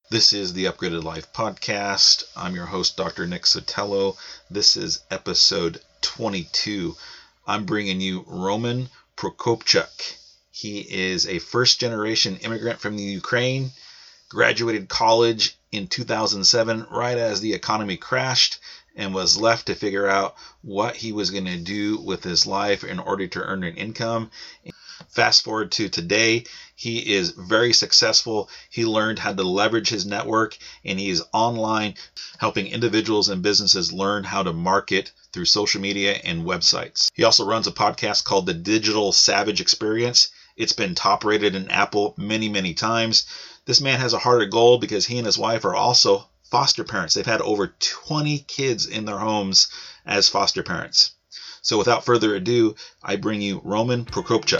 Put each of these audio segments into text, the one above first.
This is the Upgraded Life podcast. I'm your host, Dr. Nick Sotelo. This is episode 22. I'm bringing you Roman Prokopchuk. He is a first-generation immigrant from the Ukraine, graduated college in 2007 right as the economy crashed, and was left to figure out what he was going to do with his life in order to earn an income. Fast forward to today, he is very successful. He learned how to leverage his network, and he is online helping individuals and businesses learn how to market through social media and websites. He also runs a podcast called The Digital Savage Experience. It's been top rated in Apple many, many times. This man has a heart of gold because he and his wife are also foster parents. They've had over 20 kids in their homes as foster parents. So without further ado, I bring you Roman Prokopchuk.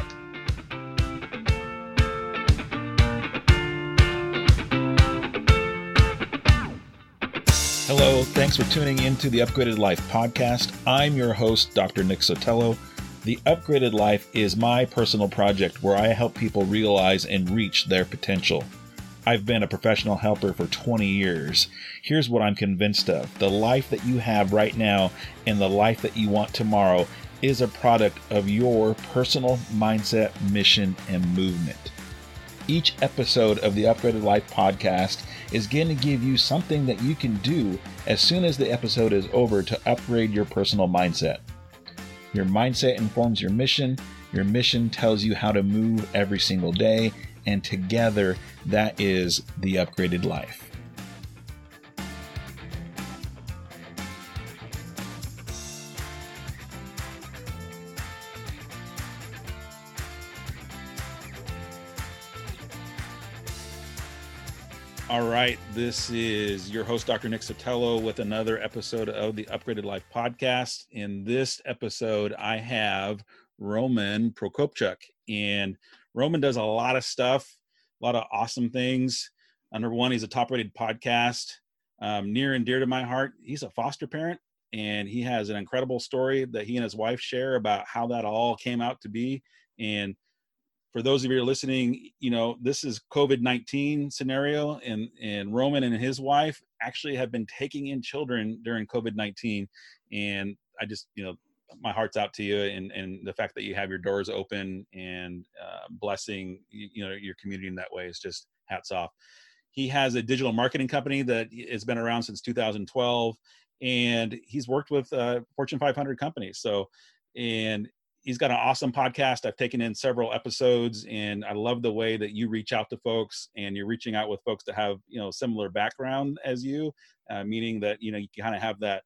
Hello, thanks for tuning into the Upgraded Life podcast. I'm your host, Dr. Nick Sotelo. The Upgraded Life is my personal project where I help people realize and reach their potential. I've been a professional helper for 20 years. Here's what I'm convinced of. The life that you have right now and the life that you want tomorrow is a product of your personal mindset, mission, and movement. Each episode of the Upgraded Life podcast is going to give you something that you can do as soon as the episode is over to upgrade your personal mindset. Your mindset informs your mission tells you how to move every single day, and together that is the Upgraded Life. All right, this is your host, Dr. Nick Sotelo, with another episode of the Upgraded Life podcast. In this episode, I have Roman Prokopchuk, and Roman does a lot of stuff, a lot of awesome things. Number one, he's a top-rated podcast, near and dear to my heart. He's a foster parent, and he has an incredible story that he and his wife share about how that all came out to be. And for those of you who are listening, you know, this is COVID-19 scenario, and Roman and his wife actually have been taking in children during COVID-19. And I just, my heart's out to you, and the fact that you have your doors open and blessing, your community in that way is just hats off. He has a digital marketing company that has been around since 2012, and he's worked with Fortune 500 companies. So, and he's got an awesome podcast. I've taken in several episodes, and I love the way that you reach out to folks, and you're reaching out with folks that have, similar background as you, meaning that, you kind of have that,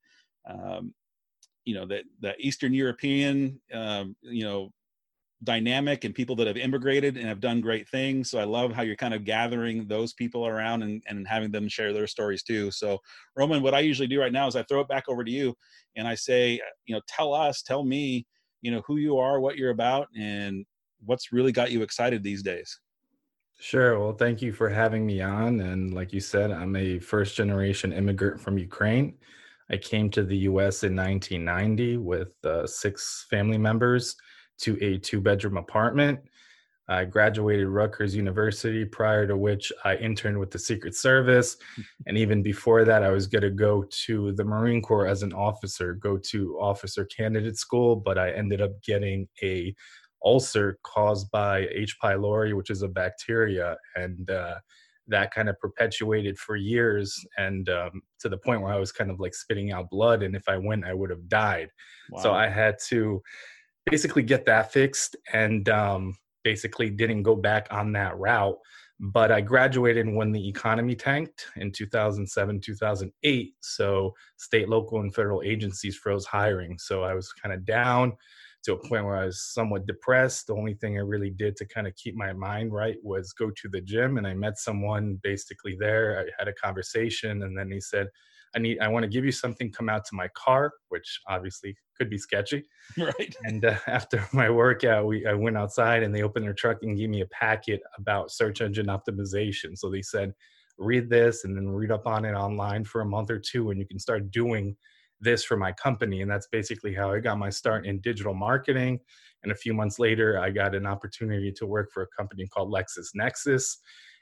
that Eastern European, dynamic, and people that have immigrated and have done great things. So I love how you're kind of gathering those people around and having them share their stories too. So Roman, what I usually do right now is I throw it back over to you, and I say, tell me, who you are, what you're about, and what's really got you excited these days. Sure. Well, thank you for having me on. And like you said, I'm a first generation immigrant from Ukraine. I came to the US in 1990 with 6 family members to a 2-bedroom apartment. I graduated Rutgers University, prior to which I interned with the Secret Service. And even before that, I was going to go to the Marine Corps as an officer, go to officer candidate school, but I ended up getting a ulcer caused by H. pylori, which is a bacteria. And that kind of perpetuated for years, and to the point where I was kind of like spitting out blood. And if I went, I would have died. Wow. So I had to basically get that fixed, and basically didn't go back on that route. But I graduated when the economy tanked in 2007, 2008. So state, local, and federal agencies froze hiring. So I was kind of down to a point where I was somewhat depressed. The only thing I really did to kind of keep my mind right was go to the gym. And I met someone basically there. I had a conversation, and then he said, I want to give you something, come out to my car, which obviously could be sketchy. Right. And after my workout, I went outside, and they opened their truck and gave me a packet about search engine optimization. So they said, read this and then read up on it online for a month or two, and you can start doing this for my company. And that's basically how I got my start in digital marketing. And a few months later, I got an opportunity to work for a company called LexisNexis.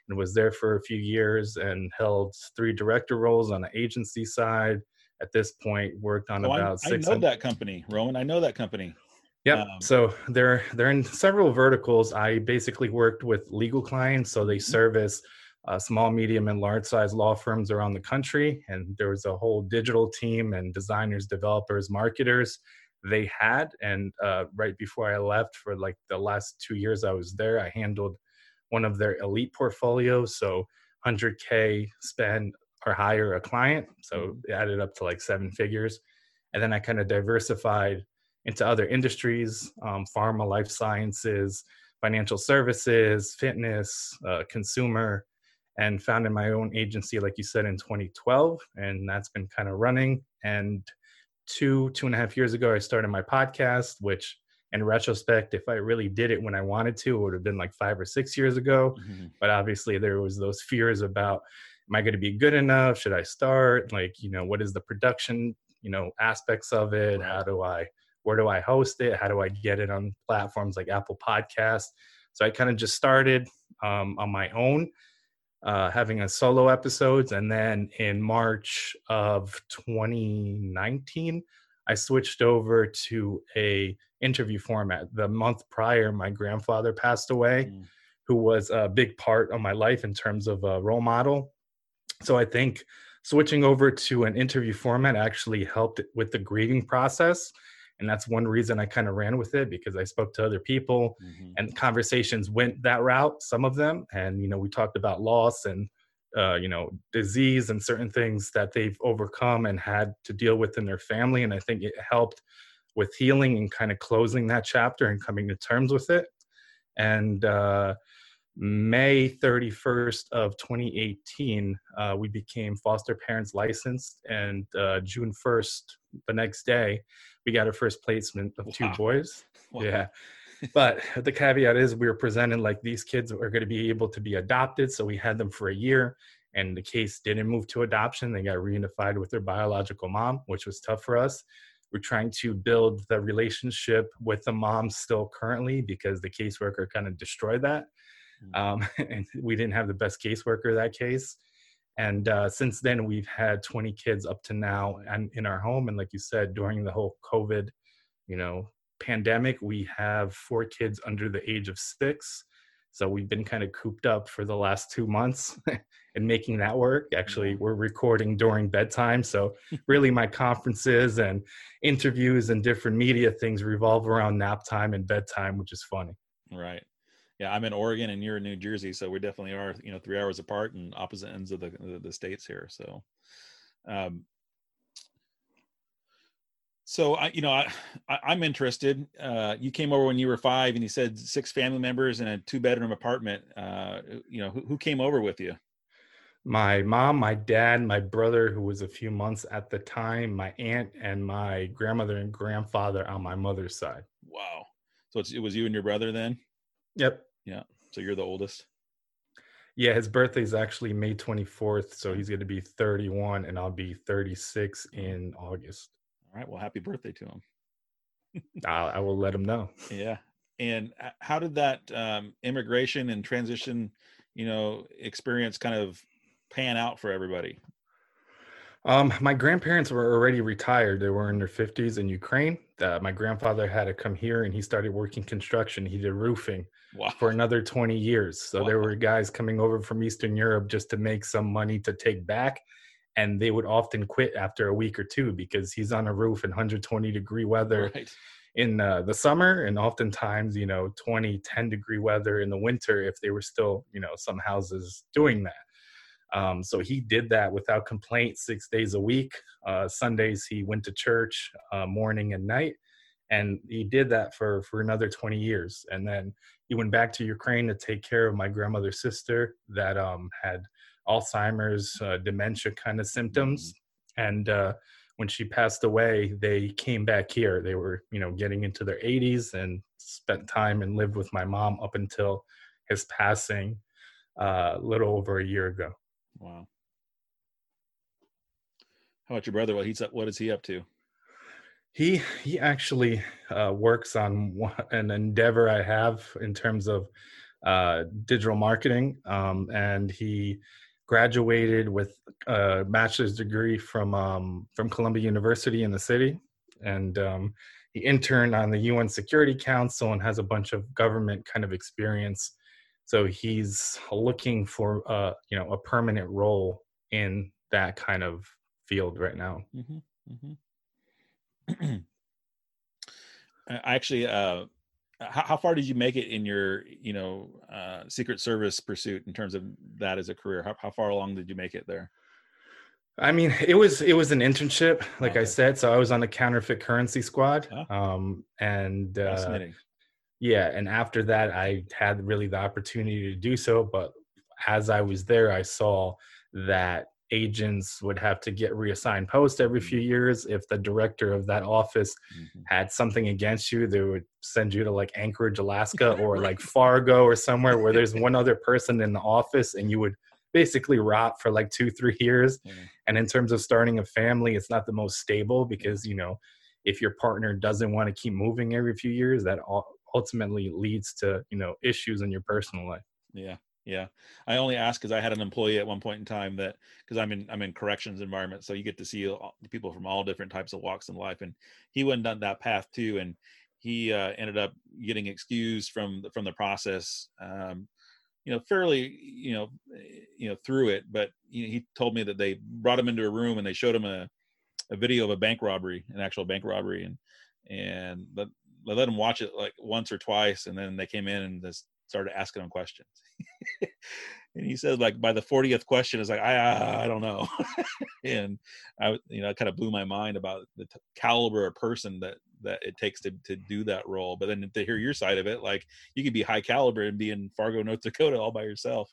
and was there for a few years and held 3 director roles on the agency side. At this point, worked on Oh, about I know 600. that company, Roman. I know that company. Yep. So they're in several verticals. I basically worked with legal clients, so they service small, medium, and large size law firms around the country. And there was a whole digital team and designers, developers, marketers they had. And right before I left, for like the last 2 years I was there, I handled one of their elite portfolios. So 100K spend or hire a client. So it added up to like 7 figures. And then I kind of diversified into other industries, pharma, life sciences, financial services, fitness, consumer, and founded my own agency, like you said, in 2012. And that's been kind of running. And 2.5 years ago, I started my podcast, which in retrospect, if I really did it when I wanted to, it would have been like 5 or 6 years ago. But obviously there was those fears about, am I going to be good enough? Should I start? Like, what is the production, aspects of it? Right. Where do I host it? How do I get it on platforms like Apple Podcasts? So I kind of just started on my own, having a solo episodes. And then in March of 2019, I switched over to a interview format. The month prior, my grandfather passed away, who was a big part of my life in terms of a role model. So I think switching over to an interview format actually helped with the grieving process. And that's one reason I kind of ran with it, because I spoke to other people and conversations went that route, some of them. And, we talked about loss and, disease and certain things that they've overcome and had to deal with in their family. And I think it helped with healing and kind of closing that chapter and coming to terms with it. And May 31st of 2018, we became foster parents licensed. And June 1st, the next day, we got our first placement of 2 boys. Wow. Yeah. But the caveat is we were presented like these kids are going to be able to be adopted. So we had them for a year, and the case didn't move to adoption. They got reunified with their biological mom, which was tough for us. We're trying to build the relationship with the mom still currently, because the caseworker kind of destroyed that. And we didn't have the best caseworker that case. And since then, we've had 20 kids up to now and in our home. And like you said, during the whole COVID, pandemic, we have 4 kids under the age of 6. So we've been kind of cooped up for the last 2 months and making that work. Actually, we're recording during bedtime. So really my conferences and interviews and different media things revolve around nap time and bedtime, which is funny. Right. Yeah, I'm in Oregon and you're in New Jersey, so we definitely are, 3 hours apart and opposite ends of the states here. So, I'm interested. You came over when you were 5, and you said 6 family members in a 2-bedroom apartment. Who came over with you? My mom, my dad, my brother, who was a few months at the time, my aunt, and my grandmother and grandfather on my mother's side. Wow. So it was you and your brother then? Yep. Yeah. So you're the oldest? Yeah, his birthday is actually May 24th. So he's going to be 31 and I'll be 36 in August. All right. Well, happy birthday to him. I will let him know. Yeah. And how did that immigration and transition, experience kind of pan out for everybody? My grandparents were already retired. They were in their 50s in Ukraine. My grandfather had to come here and he started working construction. He did roofing for another 20 years. So there were guys coming over from Eastern Europe just to make some money to take back. And they would often quit after a week or 2 because he's on a roof in 120-degree weather in the summer, and oftentimes, 10-degree weather in the winter if they were still, some houses doing that. So he did that without complaint 6 days a week. Sundays, he went to church morning and night. And he did that for another 20 years. And then he went back to Ukraine to take care of my grandmother's sister that had Alzheimer's, dementia kind of symptoms. And when she passed away, they came back here. They were, getting into their 80s and spent time and lived with my mom up until his passing a little over a year ago. Wow. How about your brother? What is he up to? He actually works on an endeavor I have in terms of digital marketing, and he graduated with a bachelor's degree from Columbia University in the city, and he interned on the UN Security Council and has a bunch of government kind of experience. So he's looking for a permanent role in that kind of field right now. Mm-hmm. Mm-hmm. I actually, how far did you make it in your, Secret Service pursuit in terms of that as a career? How far along did you make it there? I mean, it was an internship, like I Okay. said. So I was on the counterfeit currency squad, and Fascinating. yeah, and after that, I had really the opportunity to do so. But as I was there, I saw that agents would have to get reassigned posts every few years. If the director of that office had something against you, they would send you to like Anchorage, Alaska, or Right. like Fargo or somewhere where there's one other person in the office, and you would basically rot for like 2-3 years. Yeah. And in terms of starting a family, it's not the most stable because, if your partner doesn't want to keep moving every few years, that ultimately leads to, issues in your personal life. Yeah. Yeah. I only asked because I had an employee at one point in time that, because I'm in corrections environment, so you get to see people from all different types of walks in life, and he went down that path too, and he ended up getting excused from the process, fairly, through it. But he told me that they brought him into a room and they showed him a video of a bank robbery, an actual bank robbery, and they let him watch it like once or twice, and then they came in and just started asking him questions. And he said, like, by the 40th question, is like, I don't know. And it kind of blew my mind about the caliber of person that it takes to do that role. But then to hear your side of it, like, you could be high caliber and be in Fargo, North Dakota all by yourself.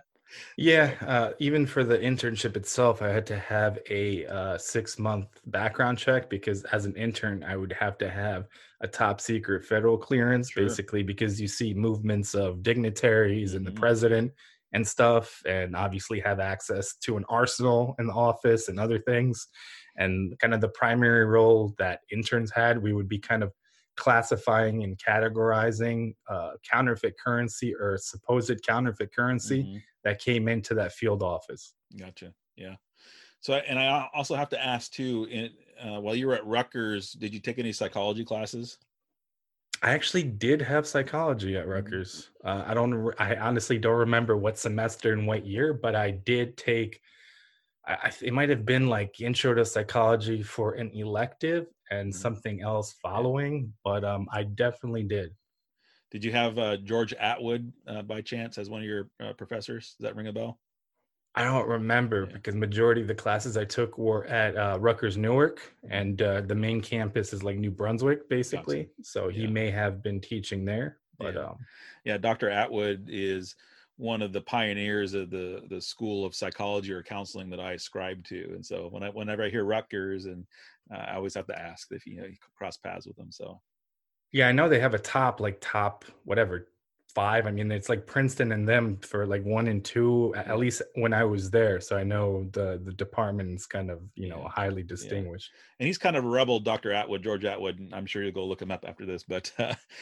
Yeah, even for the internship itself, I had to have a 6-month background check because as an intern, I would have to have a top secret federal clearance, Sure. basically because you see movements of dignitaries and the president and stuff, and obviously have access to an arsenal in the office and other things. And kind of the primary role that interns had, we would be kind of classifying and categorizing counterfeit currency or supposed counterfeit currency that came into that field office. Gotcha. Yeah. So, and I also have to ask too, while you were at Rutgers, did you take any psychology classes? I actually did have psychology at Rutgers. I honestly don't remember what semester and what year, but I did take, it might have been like intro to psychology for an elective and something else following, but I definitely did. Did you have George Atwood by chance as one of your professors? Does that ring a bell? I don't remember because majority of the classes I took were at Rutgers Newark, and the main campus is like New Brunswick, basically. Gotcha. So he may have been teaching there, but Dr. Atwood is one of the pioneers of the school of psychology or counseling that I ascribe to. And so whenever I hear Rutgers, and I always have to ask if you cross paths with them. So yeah, I know they have a top whatever 5. I mean, it's like Princeton and them for like 1 and 2, at least when I was there. So I know the department's kind of highly distinguished. And he's kind of a rebel, Dr. Atwood, George Atwood. And I'm sure you'll go look him up after this. But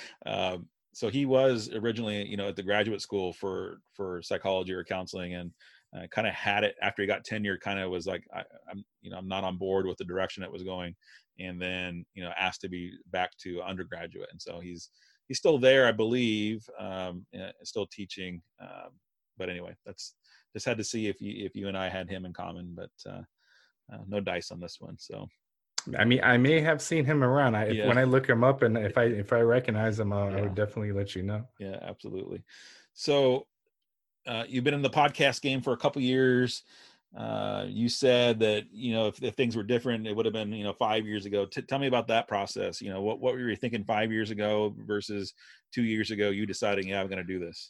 so he was originally, at the graduate school for psychology or counseling, and kind of had it after he got tenure. Kind of was like, I'm not on board with the direction it was going, and then asked to be back to undergraduate. And so he's still there, I believe, still teaching. But anyway, that's just had to see if you and I had him in common, but no dice on this one. So, I mean, I may have seen him around. When I look him up, and if I recognize him, I would definitely let you know. Yeah, absolutely. So, you've been in the podcast game for a couple years. You said that if things were different, it would have been 5 years ago. Tell me about that process. What were you thinking 5 years ago versus 2 years ago? You deciding, I'm going to do this.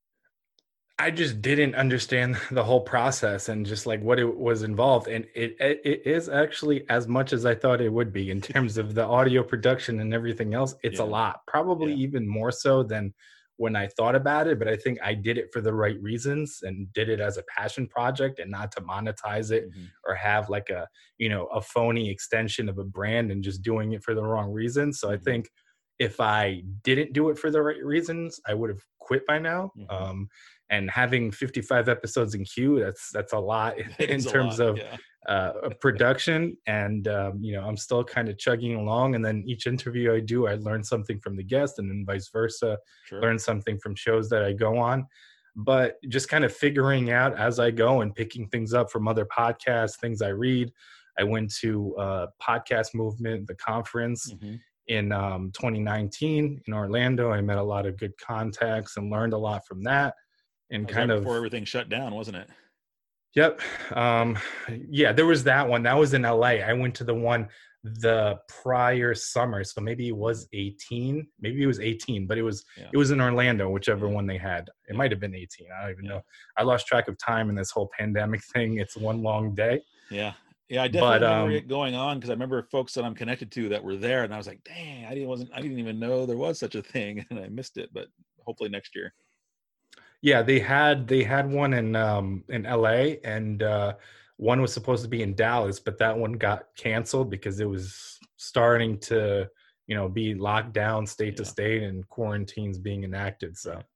I just didn't understand the whole process and just like what it was involved. And it is actually as much as I thought it would be in terms of the audio production and everything else. It's a lot, probably even more so than when I thought about it. But I think I did it for the right reasons and did it as a passion project and not to monetize it or have like a phony extension of a brand and just doing it for the wrong reasons. So I think if I didn't do it for the right reasons, I would have quit by now. And having 55 episodes in queue, that's a lot in terms of production. And I'm still kind of chugging along. And then each interview I do, I learn something from the guest, and then vice versa, learn something from shows that I go on. But just kind of figuring out as I go and picking things up from other podcasts, things I read. I went to Podcast Movement, the conference in 2019 in Orlando. I met a lot of good contacts and learned a lot from that. And kind of before everything shut down, wasn't it? Yep. Yeah, there was that one. That was in LA. I went to the one the prior summer, so maybe it was 18. Maybe it was 18, but it was in Orlando, whichever one they had. It might have been 18. I don't even know. I lost track of time in this whole pandemic thing. It's one long day. Yeah, I definitely remember it going on, because I remember folks that I'm connected to that were there, and I was like, dang, I didn't even know there was such a thing, and I missed it. But hopefully next year. Yeah, they had one in LA, and one was supposed to be in Dallas, but that one got canceled because it was starting to, be locked down state to state and quarantines being enacted.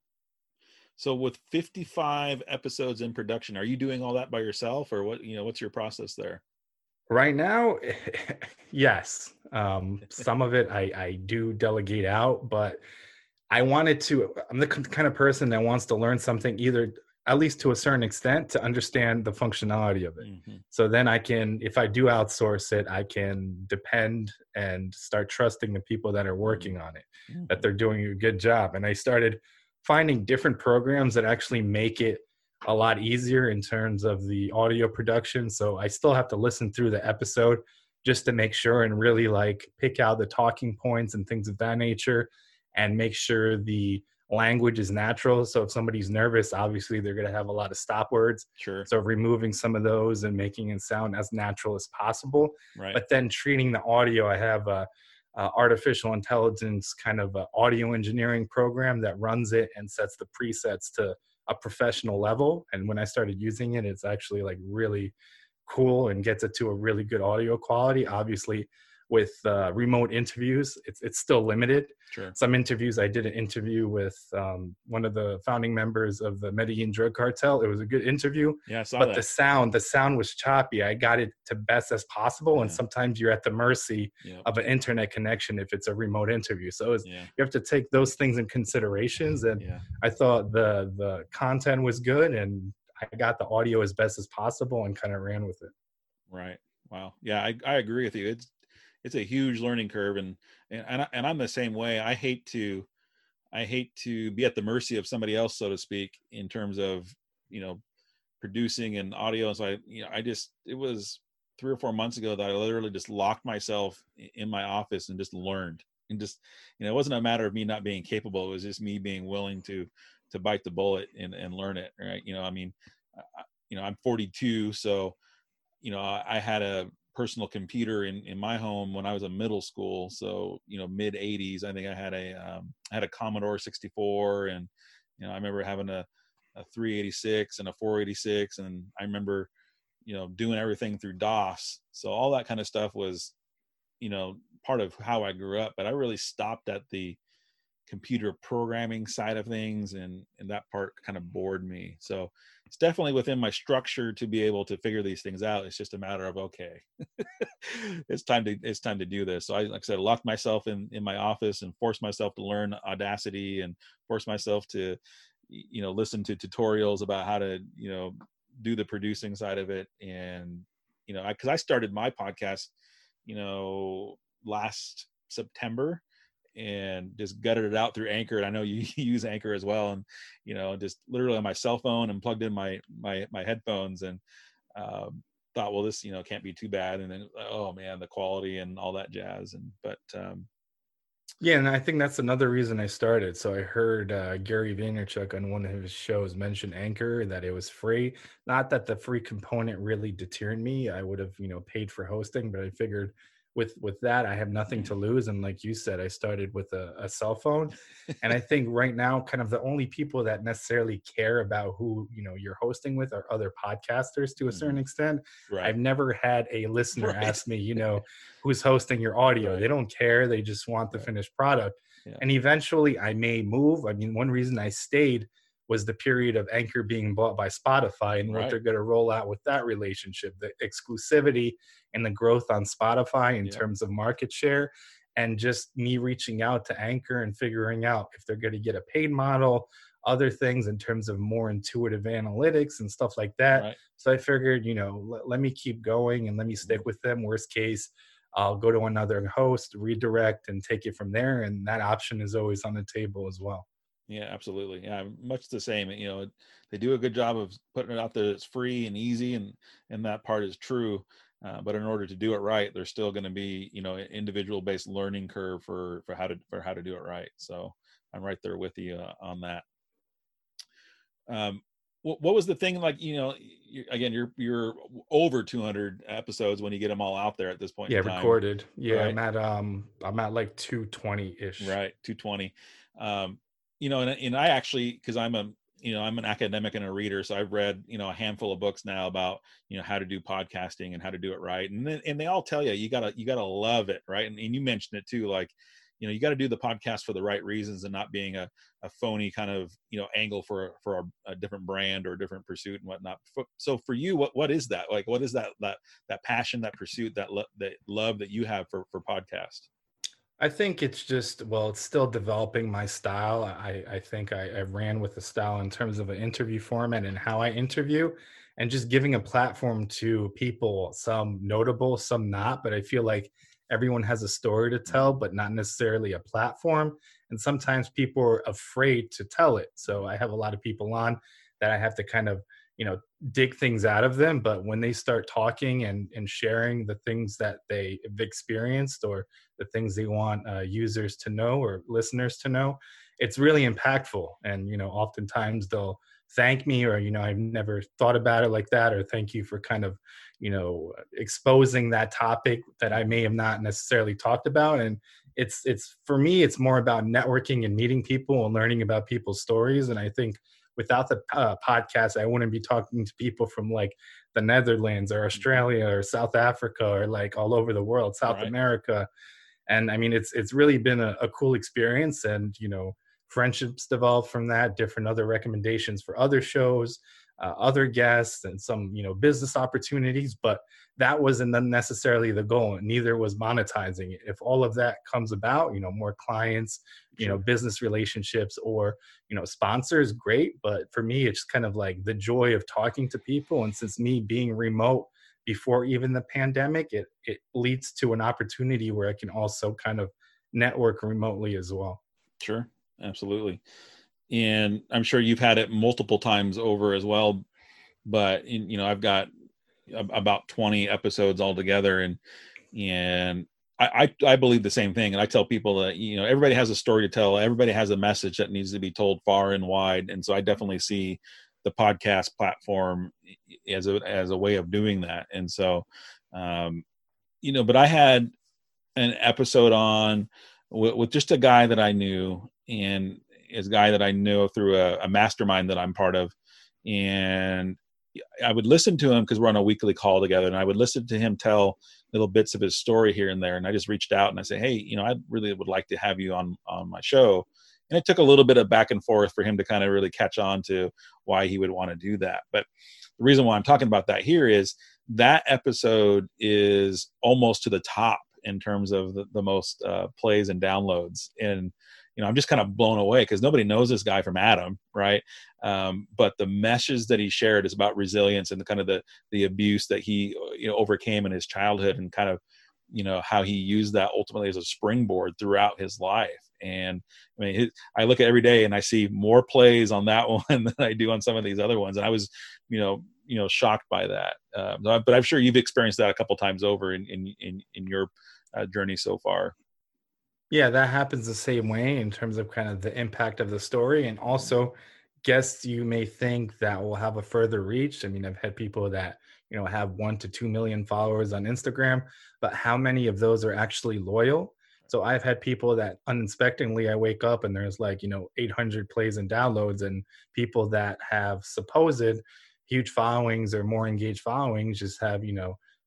So with 55 episodes in production, are you doing all that by yourself, or what? What's your process there? Right now, yes. Some of it I do delegate out, but I'm the kind of person that wants to learn something, either at least to a certain extent, to understand the functionality of it. So then I can, if I do outsource it, I can depend and start trusting the people that are working on it, that they're doing a good job. And I started finding different programs that actually make it a lot easier in terms of the audio production. So I still have to listen through the episode just to make sure and really pick out the talking points and things of that nature, and make sure the language is natural. So if somebody's nervous, obviously they're going to have a lot of stop words. Sure. So removing some of those and making it sound as natural as possible. Right. But then treating the audio, I have a artificial intelligence kind of a audio engineering program that runs it and sets the presets to a professional level. And when I started using it, it's actually really cool and gets it to a really good audio quality. Obviously, with remote interviews, it's still limited. Sure. Some interviews, I did an interview with one of the founding members of the Medellin drug cartel. It was a good interview. Yeah, I saw but that. the sound was choppy. I got it to best as possible. And sometimes you're at the mercy of an internet connection if it's a remote interview. So you have to take those things in considerations. And I thought the content was good, and I got the audio as best as possible and kind of ran with it. Right. Wow. Yeah, I agree with you. It's a huge learning curve, and I'm the same way. I hate to be at the mercy of somebody else, so to speak, in terms of producing and audio. And so it was 3 or 4 months ago that I literally just locked myself in my office and just learned. And just it wasn't a matter of me not being capable. It was just me being willing to bite the bullet and learn it. Right? I'm 42, so I had a personal computer in my home when I was in middle school. So, mid 80s, I think I had a Commodore 64, and, I remember having a 386 and a 486. And I remember, doing everything through DOS. So all that kind of stuff was, part of how I grew up, but I really stopped at the computer programming side of things, and that part kind of bored me. So it's definitely within my structure to be able to figure these things out. It's just a matter of, okay, it's time to do this. So like I said, locked myself in my office and forced myself to learn Audacity, and forced myself to listen to tutorials about how to do the producing side of it. And because I started my podcast last September, and just gutted it out through Anchor. And I know you use Anchor as well. And, just literally on my cell phone, and plugged in my headphones, and thought, well, this, can't be too bad. And then, oh man, the quality and all that jazz. Yeah, and I think that's another reason I started. So I heard Gary Vaynerchuk on one of his shows mention Anchor, that it was free. Not that the free component really deterred me. I would have, paid for hosting, but I figured with that, I have nothing to lose. And like you said, I started with a cell phone. And I think right now, kind of the only people that necessarily care about who, you're hosting with are other podcasters to a certain extent. Right. I've never had a listener ask me, who's hosting your audio. Right. They don't care. They just want the finished product. Yeah. And eventually I may move. I mean, one reason I stayed was the period of Anchor being bought by Spotify and what Right. they're going to roll out with that relationship, the exclusivity and the growth on Spotify in Yep. terms of market share, and just me reaching out to Anchor and figuring out if they're going to get a paid model, other things in terms of more intuitive analytics and stuff like that. Right. So I figured, let me keep going and let me stick with them. Worst case, I'll go to another host, redirect, and take it from there. And that option is always on the table as well. Yeah, absolutely. Yeah, much the same. They do a good job of putting it out there. It's free and easy, and that part is true. But in order to do it right, there's still going to be, an individual based learning curve for how to do it right. So I'm right there with you on that. What was the thing like? Again, you're over 200 episodes when you get them all out there at this point Yeah, in time, recorded. Yeah, right? I'm at like 220-ish. Right, 220. And I actually, because I'm an academic and a reader, so I've read a handful of books now about how to do podcasting and how to do it right, and they all tell you gotta love it, right? And you mentioned it too, like you got to do the podcast for the right reasons and not being a phony kind of angle for a different brand or a different pursuit and whatnot. So for you, what is that like? What is that passion, that pursuit, that love that you have for podcast? I think it's just, well, it's still developing my style. I think I ran with the style in terms of an interview format and how I interview, and just giving a platform to people, some notable, some not. But I feel like everyone has a story to tell, but not necessarily a platform. And sometimes people are afraid to tell it. So I have a lot of people on that I have to kind of, dig things out of them. But when they start talking and sharing the things that they've experienced, or the things they want users to know or listeners to know, it's really impactful. And oftentimes they'll thank me, or I've never thought about it like that, or thank you for kind of exposing that topic that I may have not necessarily talked about. And it's for me, it's more about networking and meeting people and learning about people's stories. And I think without the podcast, I wouldn't be talking to people from like the Netherlands or Australia or South Africa or like all over the world, South Right. America. And I mean, it's really been a cool experience. And friendships developed from that, different other recommendations for other shows, other guests, and some business opportunities. But that wasn't necessarily the goal, and neither was monetizing it. If all of that comes about, more clients, Sure. business relationships, or sponsors, great. But for me, it's kind of like the joy of talking to people. And since me being remote before even the pandemic, it leads to an opportunity where I can also kind of network remotely as well. Sure, absolutely. And I'm sure you've had it multiple times over as well. But I've got about 20 episodes altogether, and I believe the same thing. And I tell people that everybody has a story to tell. Everybody has a message that needs to be told far and wide. And so I definitely see the podcast platform as a way of doing that. And so, but I had an episode on with just a guy that I knew, and is a guy that I know through a mastermind that I'm part of. And I would listen to him because we're on a weekly call together, and I would listen to him tell little bits of his story here and there. And I just reached out and I say, hey, I really would like to have you on my show. And it took a little bit of back and forth for him to kind of really catch on to why he would want to do that. But the reason why I'm talking about that here is that episode is almost to the top in terms of the most plays and downloads. And I'm just kind of blown away because nobody knows this guy from Adam, right? But the message that he shared is about resilience and the kind of the abuse that he overcame in his childhood, and kind of how he used that ultimately as a springboard throughout his life. And I mean, I look at every day and I see more plays on that one than I do on some of these other ones, and I was shocked by that. But I'm sure you've experienced that a couple times over in your journey so far. Yeah, that happens the same way in terms of kind of the impact of the story, and also guests you may think that will have a further reach. I mean, I've had people that have 1 to 2 million followers on Instagram, but how many of those are actually loyal? So I've had people that uninspectingly I wake up and there's like 800 plays and downloads, and people that have supposed huge followings or more engaged followings just have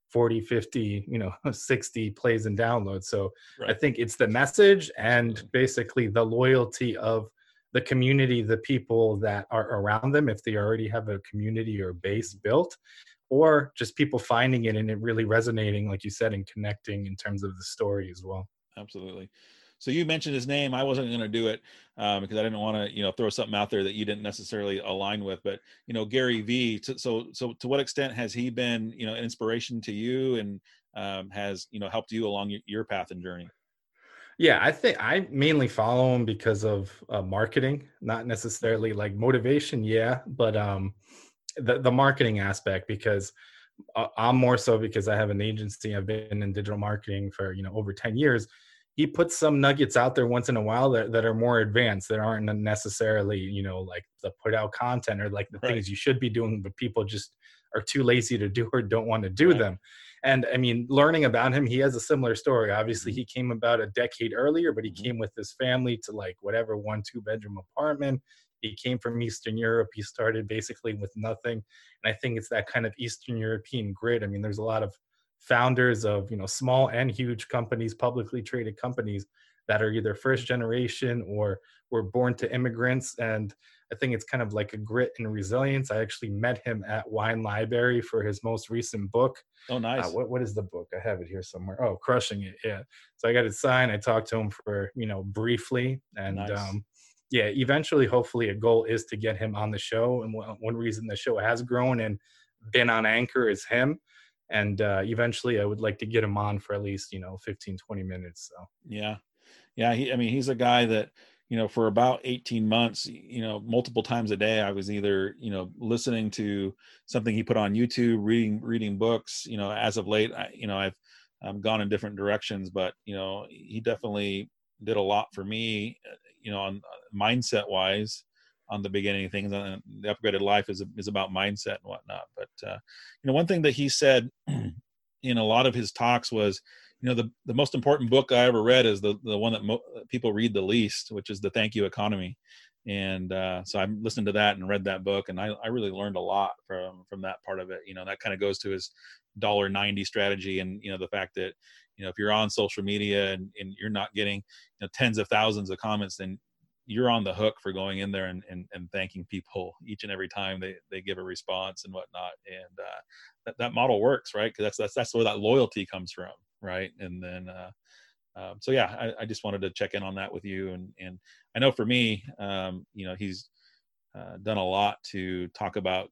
40, 50, 60 plays and downloads. So I Right. think it's the message and Absolutely. basically the loyalty of the community, the people that are around them, if they already have a community or base built, or just people finding it and it really resonating, like you said, and connecting in terms of the story as well. Absolutely. So you mentioned his name. I wasn't going to do it because I didn't want to, throw something out there that you didn't necessarily align with. But Gary V. So to what extent has he been, an inspiration to you and has helped you along your path and journey? Yeah, I think I mainly follow him because of marketing, not necessarily like motivation. Yeah, but the marketing aspect because I'm more so because I have an agency. I've been in digital marketing for over 10 years. He puts some nuggets out there once in a while that are more advanced, that aren't necessarily like the put out content or like the Right. things you should be doing, but people just are too lazy to do or don't want to do Right. them. And I mean, learning about him, he has a similar story. Obviously, Hmm. he came about a decade earlier, but he Hmm. came with his family to like whatever 1, 2 bedroom apartment. He came from Eastern Europe. He started basically with nothing. And I think it's that kind of Eastern European grit. I mean, there's a lot of founders of small and huge companies, publicly traded companies that are either first generation or were born to immigrants. And I think it's kind of like a grit and resilience. I actually met him at Wine Library for his most recent book. Oh, nice. What is the book? I have it here somewhere. Oh, Crushing It. Yeah. So I got it signed. I talked to him for briefly, and Nice. yeah, eventually, hopefully, a goal is to get him on the show. And one reason the show has grown and been on Anchor is him. And eventually, I would like to get him on for at least 15, 20 minutes. So Yeah. Yeah. He's a guy that, for about 18 months, multiple times a day, I was either, listening to something he put on YouTube, reading books, as of late, I've gone in different directions, but, he definitely did a lot for me, on mindset wise on the beginning of things. And the upgraded life is about mindset and whatnot. But, one thing that he said in a lot of his talks was, the most important book I ever read is the one that people read the least, which is The Thank You Economy. And so I listened to that and read that book, and I really learned a lot from that part of it. That kind of goes to his $1.90 strategy, and the fact that if you're on social media and you're not getting tens of thousands of comments, then you're on the hook for going in there and thanking people each and every time they give a response and whatnot. And that model works, right? Because that's where that loyalty comes from, right? And then so yeah, I just wanted to check in on that with you. And I know for me, he's done a lot to talk about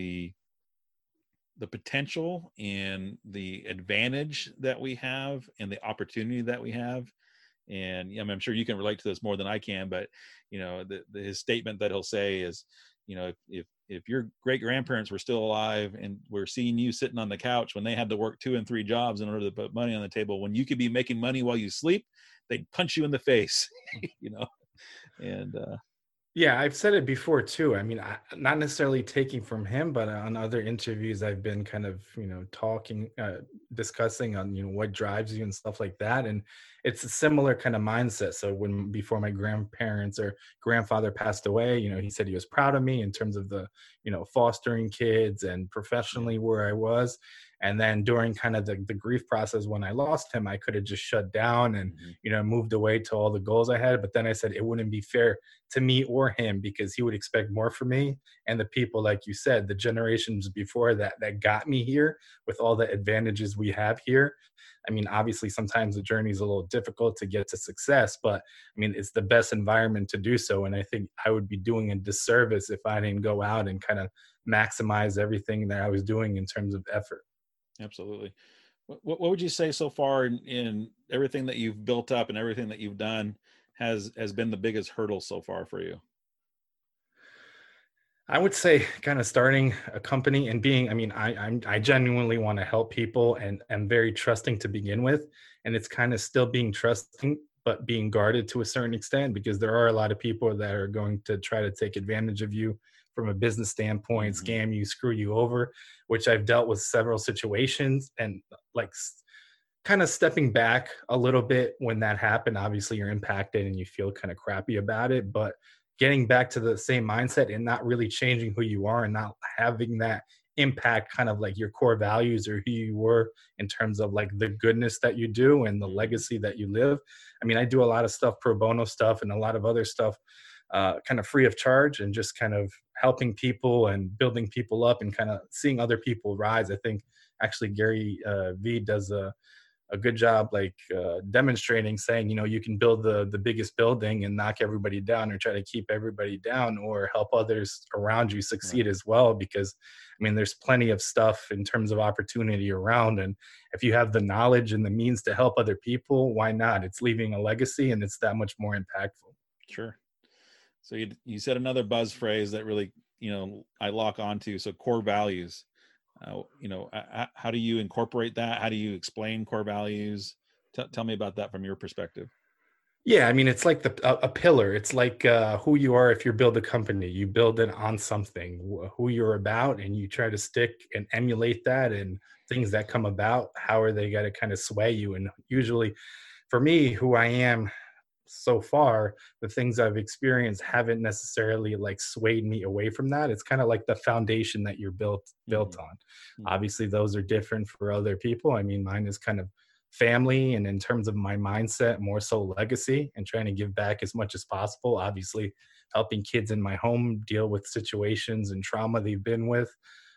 the potential and the advantage that we have and the opportunity that we have. And I'm sure you can relate to this more than I can, but his statement that he'll say is, if your great grandparents were still alive and we're seeing you sitting on the couch when they had to work 2 and 3 jobs in order to put money on the table, when you could be making money while you sleep, they'd punch you in the face, you know. And yeah, I've said it before too. I mean, not necessarily taking from him, but on other interviews, I've been kind of, talking, discussing on, what drives you and stuff like that. And it's a similar kind of mindset. So when before my grandparents or grandfather passed away, he said he was proud of me in terms of the, fostering kids and yeah. professionally where I was. And then during kind of the grief process when I lost him, I could have just shut down and, Hmm. moved away to all the goals I had. But then I said it wouldn't be fair to me or him because he would expect more from me and the people, like you said, the generations before that got me here with all the advantages we have here. I mean, obviously sometimes the journey is a little difficult to get to success, but I mean, it's the best environment to do so. And I think I would be doing a disservice if I didn't go out and kind of maximize everything that I was doing in terms of effort. Absolutely. What would you say so far in everything that you've built up and everything that you've done has been the biggest hurdle so far for you? I would say kind of starting a company and being, I mean, I genuinely want to help people and am very trusting to begin with. And it's kind of still being trusting, but being guarded to a certain extent because there are a lot of people that are going to try to take advantage of you from a business standpoint, Hmm. scam you, screw you over, which I've dealt with several situations and like kind of stepping back a little bit when that happened. Obviously, you're impacted and you feel kind of crappy about it, but getting back to the same mindset and not really changing who you are and not having that impact kind of like your core values or who you were in terms of like the goodness that you do and the legacy that you live. I mean, I do a lot of stuff, pro bono stuff and a lot of other stuff, kind of free of charge, and just kind of helping people and building people up and kind of seeing other people rise. I think actually Gary Vee does a good job like demonstrating, saying, you know, you can build the biggest building and knock everybody down, or try to keep everybody down, or help others around you succeed as well. Because I mean, there's plenty of stuff in terms of opportunity around, and if you have the knowledge and the means to help other people, why not? It's leaving a legacy, and it's that much more impactful. Sure. So you said another buzz phrase that really, you know, I lock onto. So core values. You know, how do you incorporate that? How do you explain core values? Tell me about that from your perspective. Yeah, I mean, it's like a pillar. It's like who you are. If you build a company, you build it on something, who you're about, and you try to stick and emulate that. And things that come about, how are they going to kind of sway you? And usually, for me, who I am so far, the things I've experienced haven't necessarily like swayed me away from that. It's kind of like the foundation that you're built on. Obviously, those are different for other people. I mean, mine is kind of family, and in terms of my mindset, more so legacy and trying to give back as much as possible. Obviously, helping kids in my home deal with situations and trauma they've been with,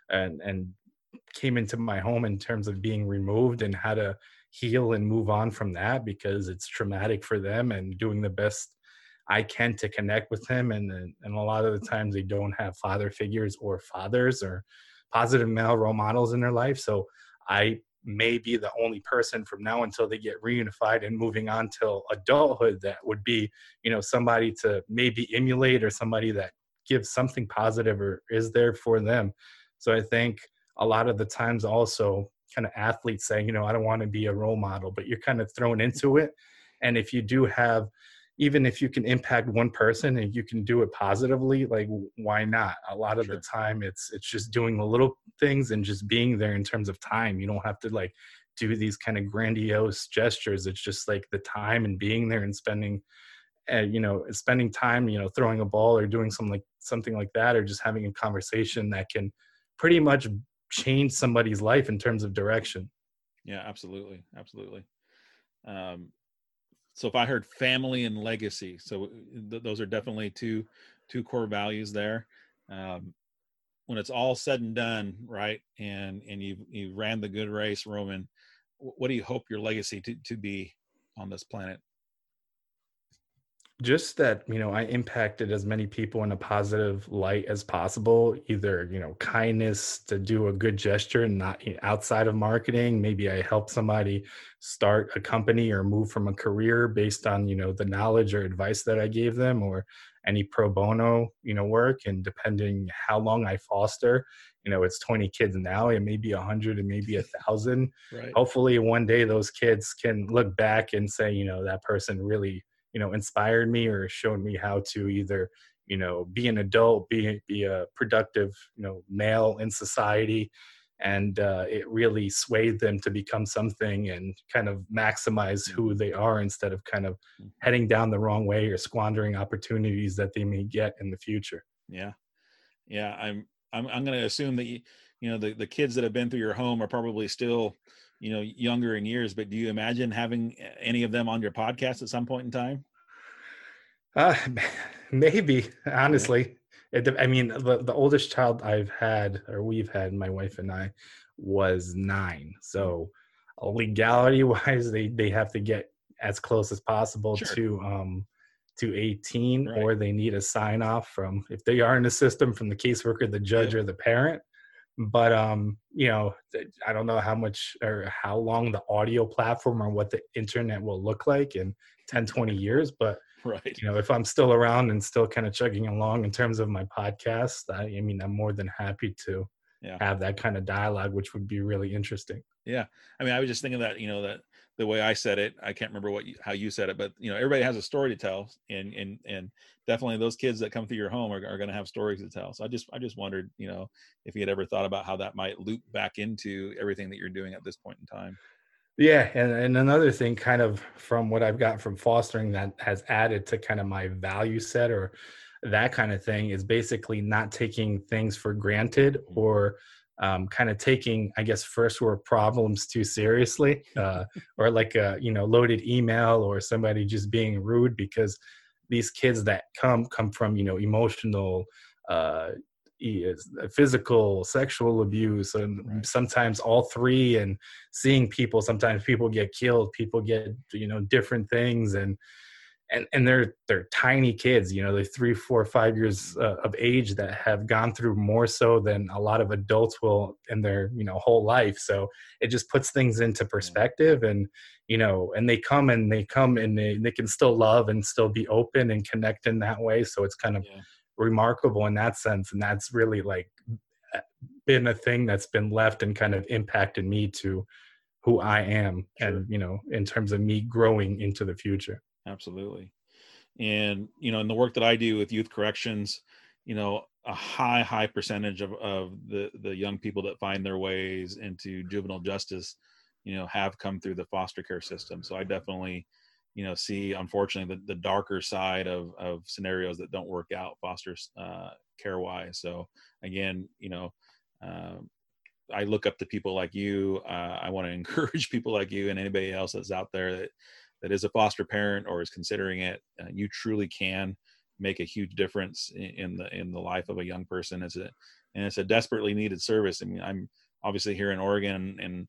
and came into my home in terms of being removed, and how to heal and move on from that, because it's traumatic for them, and doing the best I can to connect with them. And a lot of the times they don't have father figures or fathers or positive male role models in their life. So I may be the only person from now until they get reunified and moving on till adulthood that would be, you know, somebody to maybe emulate, or somebody that gives something positive or is there for them. So I think a lot of the times also kind of athletes saying, you know, I don't want to be a role model, but you're kind of thrown into it. And if you do have, even if you can impact one person and you can do it positively, like why not? A lot of the time it's just doing the little things and just being there in terms of time. You don't have to like do these kind of grandiose gestures. It's just like the time and being there and spending time, you know, throwing a ball or doing something like that, or just having a conversation that can pretty much change somebody's life in terms of direction. Yeah, absolutely. So if I heard family and legacy, so those are definitely two core values there. When it's all said and done, right, and you ran the good race, Roman, what do you hope your legacy to be on this planet? Just that, you know, I impacted as many people in a positive light as possible, either, you know, kindness, to do a good gesture, not outside of marketing. Maybe I helped somebody start a company or move from a career based on, you know, the knowledge or advice that I gave them, or any pro bono, you know, work. And depending how long I foster, you know, it's 20 kids now, it may be 100, and maybe 1,000. Right. Hopefully one day those kids can look back and say, you know, that person really, you know, inspired me, or showed me how to either, you know, be an adult, be a productive, you know, male in society. And it really swayed them to become something and kind of maximize who they are, instead of kind of heading down the wrong way or squandering opportunities that they may get in the future. Yeah. I'm going to assume that you know, the kids that have been through your home are probably still, you know, younger in years, but do you imagine having any of them on your podcast at some point in time? Maybe, honestly. I mean, the oldest child we've had, my wife and I, was 9. So legality wise, they have to get as close as possible to 18, right, or they need a sign off from, if they are in the system, from the caseworker, the judge, or the parent. But you know, I don't know how much or how long the audio platform or what the internet will look like in 10-20 years, but right, you know, if I'm still around and still kind of chugging along in terms of my podcast, I mean, I'm more than happy to have that kind of dialogue, which would be really interesting. Yeah. I mean, I was just thinking that, you know, that the way I said it, I can't remember how you said it, but you know, everybody has a story to tell, and definitely those kids that come through your home are going to have stories to tell. So I just wondered, you know, if you had ever thought about how that might loop back into everything that you're doing at this point in time. Yeah, and another thing, kind of from what I've got from fostering, that has added to kind of my value set, or that kind of thing, is basically not taking things for granted, or kind of taking, I guess, first world problems too seriously, or like a, loaded email or somebody just being rude, because these kids that come from, emotional, uh, physical, sexual abuse, and Right. sometimes all three, and seeing people, sometimes people get killed, people get, different things. And they're tiny kids, they're 3, 4, 5 years of age, that have gone through more so than a lot of adults will in their whole life. So it just puts things into perspective. And and they come and they can still love and still be open and connect in that way. So it's kind of Yeah. remarkable in that sense. And that's really like been a thing that's been left and kind of impacted me to who I am. Sure. And in terms of me growing into the future. Absolutely. And, in the work that I do with youth corrections, a high percentage of the young people that find their ways into juvenile justice, have come through the foster care system. So I definitely, see, unfortunately, the darker side of scenarios that don't work out foster care wise. So again, uh, I look up to people like you. I want to encourage people like you and anybody else that's out there that is a foster parent or is considering it. You truly can make a huge difference in the life of a young person. It's a desperately needed service. I mean, I'm obviously here in Oregon, and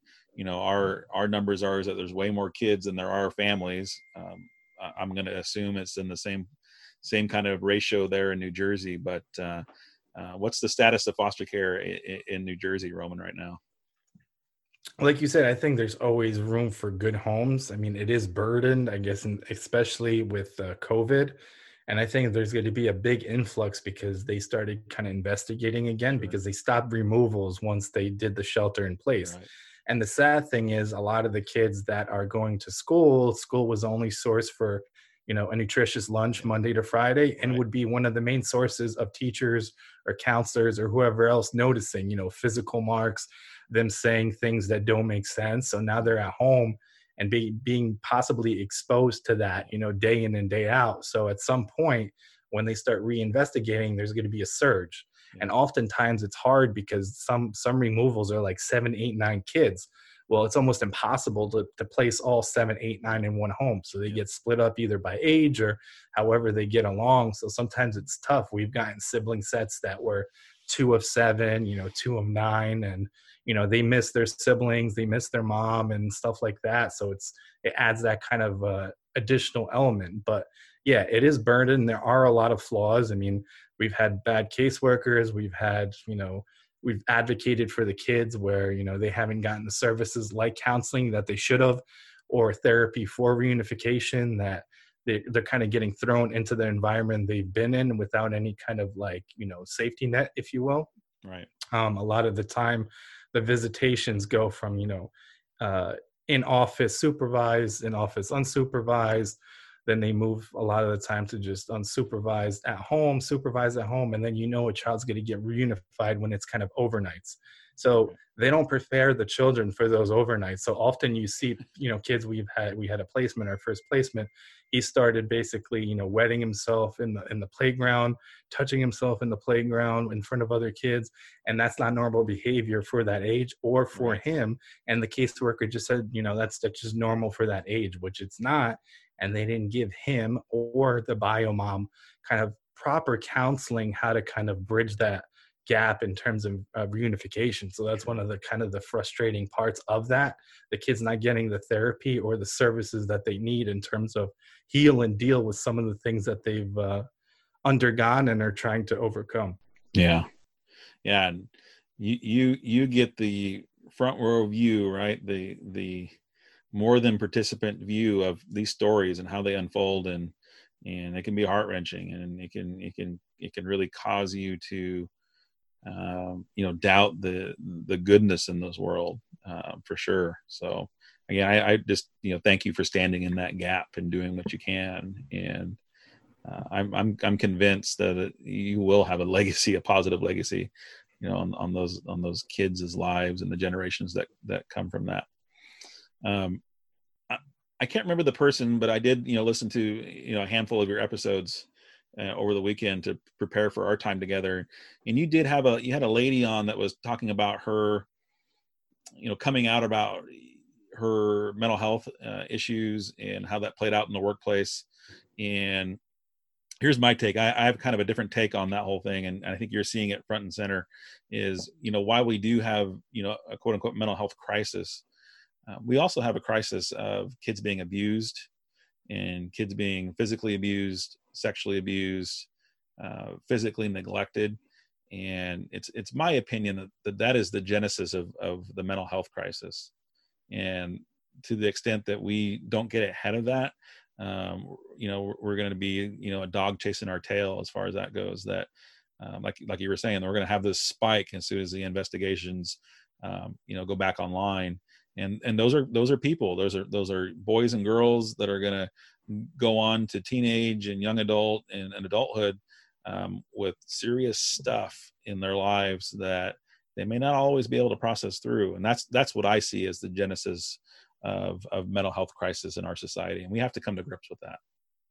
our numbers are is that there's way more kids than there are families. I'm going to assume it's in the same kind of ratio there in New Jersey, but what's the status of foster care in New Jersey, Roman, right now? Like you said, I think there's always room for good homes. I mean, it is burdened, I guess, and especially with COVID. And I think there's going to be a big influx because they started kind of investigating again, Sure. because they stopped removals once they did the shelter in place. Right. And the sad thing is, a lot of the kids that are going to school was the only source for, a nutritious lunch Monday to Friday, and Right. would be one of the main sources of teachers or counselors or whoever else noticing, physical marks, them saying things that don't make sense. So now they're at home and being possibly exposed to that, day in and day out. So at some point, when they start reinvestigating, there's going to be a surge. Yeah. And oftentimes it's hard because some removals are like 7, 8, 9 kids. Well, it's almost impossible to place all 7, 8, 9 in one home. So they Yeah. get split up either by age or however they get along. So sometimes it's tough. We've gotten sibling sets that were 2 of 7, 2 of 9, and they miss their siblings, they miss their mom and stuff like that. So it adds that kind of additional element. But yeah, it is burdened. There are a lot of flaws. I mean, we've had bad caseworkers. We've had, we've advocated for the kids where, they haven't gotten the services like counseling that they should have, or therapy for reunification, that they're kind of getting thrown into the environment they've been in without any kind of like, safety net, if you will. Right. A lot of the time, the visitations go from, in office supervised, in office unsupervised. Then they move a lot of the time to just unsupervised at home, supervised at home. And then a child's going to get reunified when it's kind of overnights. So they don't prepare the children for those overnights. So often you see, kids we had a placement, our first placement, he started basically, wetting himself in the playground, touching himself in the playground in front of other kids. And that's not normal behavior for that age or for him. And the caseworker just said, that's just normal for that age, which it's not. And they didn't give him or the bio mom kind of proper counseling, how to kind of bridge that gap in terms of reunification. So that's one of the kind of the frustrating parts of that. The kids not getting the therapy or the services that they need in terms of heal and deal with some of the things that they've undergone and are trying to overcome. Yeah. Yeah. And you get the front row view, right? The more than participant view of these stories and how they unfold, and it can be heart-wrenching, and it can really cause you to doubt the goodness in this world, for sure. So again, I just thank you for standing in that gap and doing what you can, and I'm convinced that you will have a legacy, a positive legacy, on those kids' lives and the generations that come from that. I can't remember the person, but I did listen to a handful of your episodes, over the weekend to prepare for our time together. And you had a lady on that was talking about her, coming out about her mental health issues and how that played out in the workplace. And here's my take. I have kind of a different take on that whole thing, and I think you're seeing it front and center. Is while we do have a quote unquote mental health crisis, we also have a crisis of kids being abused, and kids being physically abused, sexually abused, physically neglected. And it's my opinion that is the genesis of the mental health crisis. And to the extent that we don't get ahead of that, we're going to be, a dog chasing our tail as far as that goes. That, like you were saying, we're going to have this spike as soon as the investigations, go back online. And those are people. Those are boys and girls that are going to go on to teenage and young adult and adulthood with serious stuff in their lives that they may not always be able to process through. And that's what I see as the genesis of mental health crisis in our society. And we have to come to grips with that.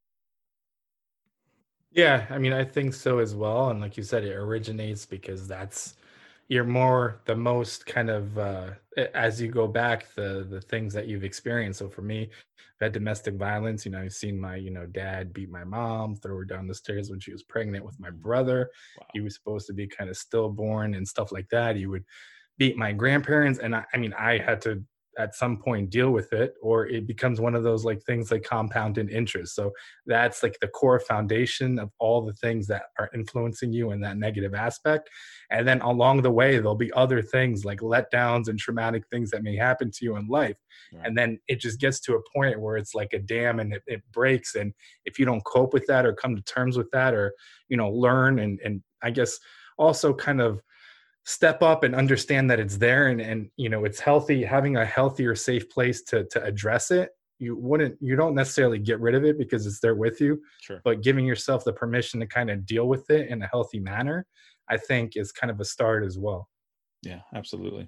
Yeah, I mean, I think so as well. And like you said, it originates because you're the most kind of as you go back, the things that you've experienced. So for me, I've had domestic violence. I've seen my dad beat my mom, throw her down the stairs when she was pregnant with my brother. Wow. He was supposed to be kind of stillborn and stuff like that. He would beat my grandparents, and I mean, I had to at some point deal with it, or it becomes one of those like things like compounded interest. So that's like the core foundation of all the things that are influencing you in that negative aspect. And then along the way, there'll be other things like letdowns and traumatic things that may happen to you in life. Right. And then it just gets to a point where it's like a dam, and it breaks. And if you don't cope with that or come to terms with that, or, learn and I guess also kind of step up and understand that it's there, and it's healthy, having a healthier, safe place to address it. You don't necessarily get rid of it because it's there with you. Sure. But giving yourself the permission to kind of deal with it in a healthy manner, I think, is kind of a start as well. Yeah, absolutely.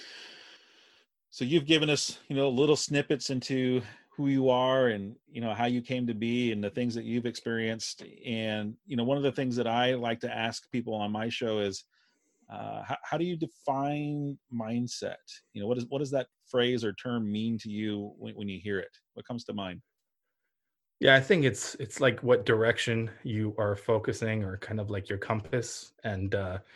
So you've given us, little snippets into who you are and, how you came to be and the things that you've experienced. And, one of the things that I like to ask people on my show is, how do you define mindset? What does that phrase or term mean to you when you hear it? What comes to mind? Yeah, I think it's like what direction you are focusing, or kind of like your compass. And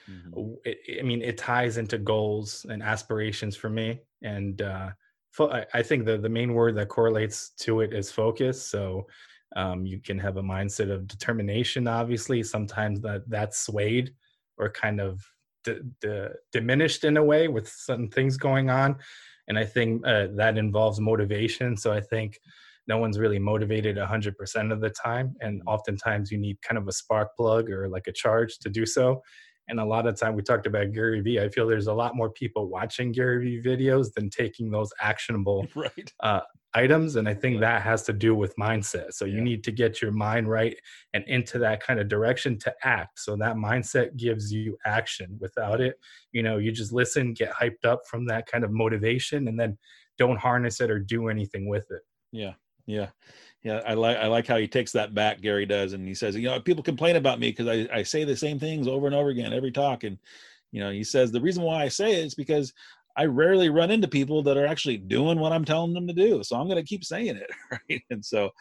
I mean, it ties into goals and aspirations for me. And I think the main word that correlates to it is focus. So you can have a mindset of determination. Obviously, sometimes that's swayed or kind of diminished in a way with some things going on. And I think that involves motivation. So I think no one's really motivated 100% of the time. And oftentimes you need kind of a spark plug or like a charge to do so. And a lot of time, we talked about Gary Vee. I feel there's a lot more people watching Gary Vee videos than taking those actionable right. Items. And I think that has to do with mindset. So you need to get your mind right and into that kind of direction to act. So that mindset gives you action. Without it, you just listen, get hyped up from that kind of motivation, and then don't harness it or do anything with it. Yeah. I like how he takes that back. Gary does. And he says, people complain about me because I say the same things over and over again, every talk. And, he says, the reason why I say it is because I rarely run into people that are actually doing what I'm telling them to do. So I'm going to keep saying it. Right. And so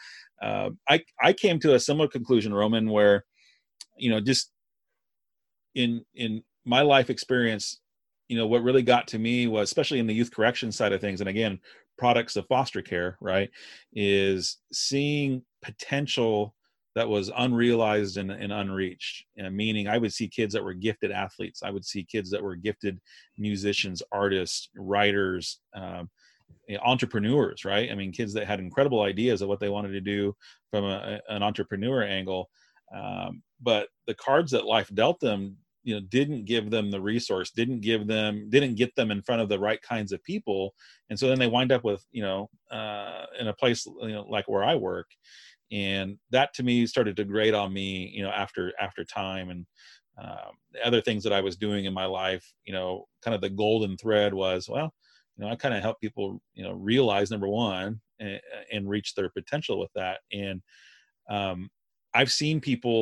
I came to a similar conclusion, Roman, where, just in my life experience, what really got to me was, especially in the youth correction side of things, and again, products of foster care, right, is seeing potential that was unrealized and unreached. Meaning I would see kids that were gifted athletes. I would see kids that were gifted musicians, artists, writers, entrepreneurs, right? I mean, kids that had incredible ideas of what they wanted to do from an entrepreneur angle. But the cards that life dealt them, didn't give them the resource, didn't get them in front of the right kinds of people. And so then they wind up with, in a place, like where I work. And that to me started to grate on me, after time. And the other things that I was doing in my life, kind of the golden thread was, well, I kind of help people, realize, number one, and reach their potential with that. And I've seen people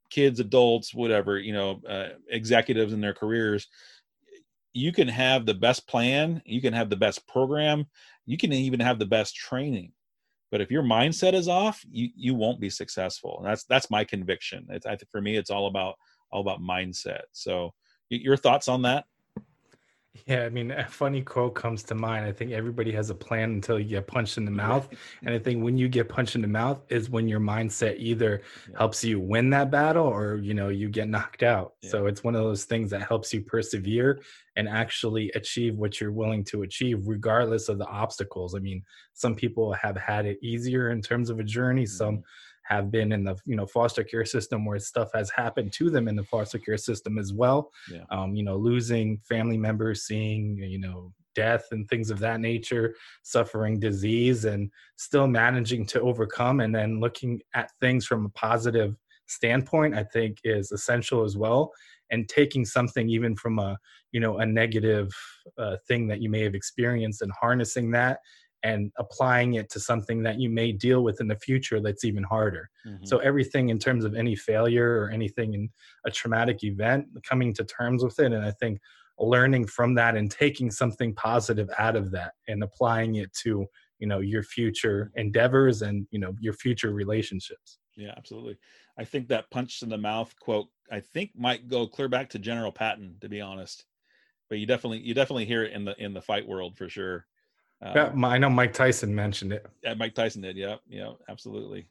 kids, adults, whatever, executives in their careers, you can have the best plan, you can have the best program, you can even have the best training. But if your mindset is off, you won't be successful. And that's my conviction. I think for me, it's all about mindset. So your thoughts on that? Yeah, I mean, a funny quote comes to mind. I think everybody has a plan until you get punched in the mouth. And I think when you get punched in the mouth is when your mindset either Yeah. helps you win that battle or, you get knocked out. Yeah. So it's one of those things that helps you persevere and actually achieve what you're willing to achieve, regardless of the obstacles. I mean, some people have had it easier in terms of a journey. Some have been in the foster care system where stuff has happened to them in the foster care system as well. Yeah. Losing family members, seeing death and things of that nature, suffering disease, and still managing to overcome, and then looking at things from a positive standpoint, I think is essential as well. And taking something even from a negative thing that you may have experienced and harnessing that and applying it to something that you may deal with in the future that's even harder. So everything in terms of any failure or anything in a traumatic event, coming to terms with it. And I think learning from that and taking something positive out of that and applying it to, your future endeavors and, your future relationships. Yeah, absolutely. I think that punch in the mouth quote, I think might go clear back to General Patton, to be honest. But you definitely hear it in the fight world for sure. Yeah, I know Mike Tyson mentioned it. Yeah, Mike Tyson did. Yeah, absolutely.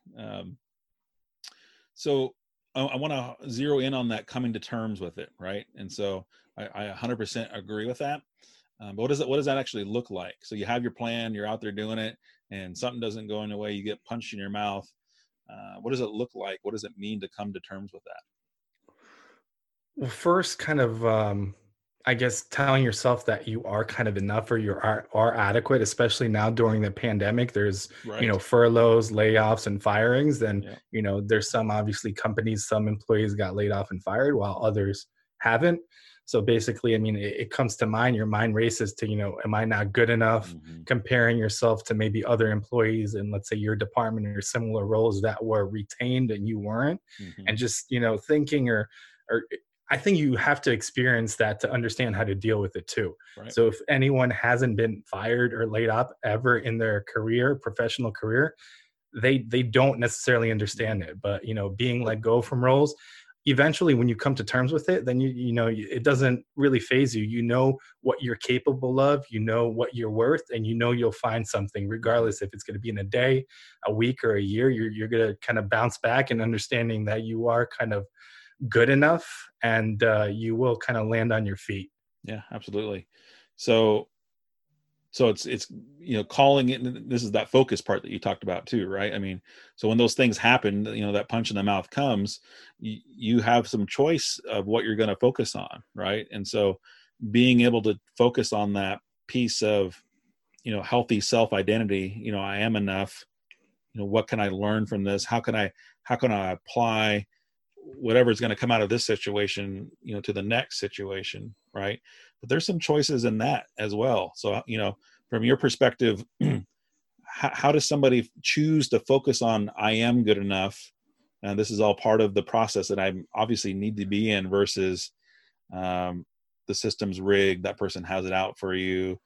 So I want to zero in on that coming to terms with it, right? And so I 100% agree with that. But what does that actually look like? So you have your plan, you're out there doing it, and something doesn't go in the way, you get punched in your mouth. What does it look like? What does it mean to come to terms with that? Well, first, kind of, I guess, telling yourself that you are kind of enough or you are adequate, especially now during the pandemic. There's, Right. furloughs, layoffs, and firings. And, Yeah. There's some obviously companies, some employees got laid off and fired while others haven't. So basically, I mean, it comes to mind, your mind races to, am I not good enough? Comparing yourself to maybe other employees in, let's say, your department or similar roles that were retained and you weren't. And just, thinking or I think you have to experience that to understand how to deal with it too. Right. So if anyone hasn't been fired or laid off ever in their career, professional career, they don't necessarily understand it. But being let go from roles, eventually when you come to terms with it, then it doesn't really phase you. You know what you're capable of, you know what you're worth, and you'll find something, regardless if it's going to be in a day, a week, or a year. You're going to kind of bounce back and understanding that you are kind of good enough, and you will kind of land on your feet. Yeah, absolutely. So it's calling it, this is that focus part that you talked about too, right? I mean, so when those things happen, that punch in the mouth comes, you have some choice of what you're going to focus on, right? And so being able to focus on that piece of healthy self identity, I am enough, what can I learn from this? How can I apply whatever is going to come out of this situation, to the next situation, right? But there's some choices in that as well. So, from your perspective, how does somebody choose to focus on I am good enough? And this is all part of the process that I obviously need to be in versus the system's rigged. That person has it out for you.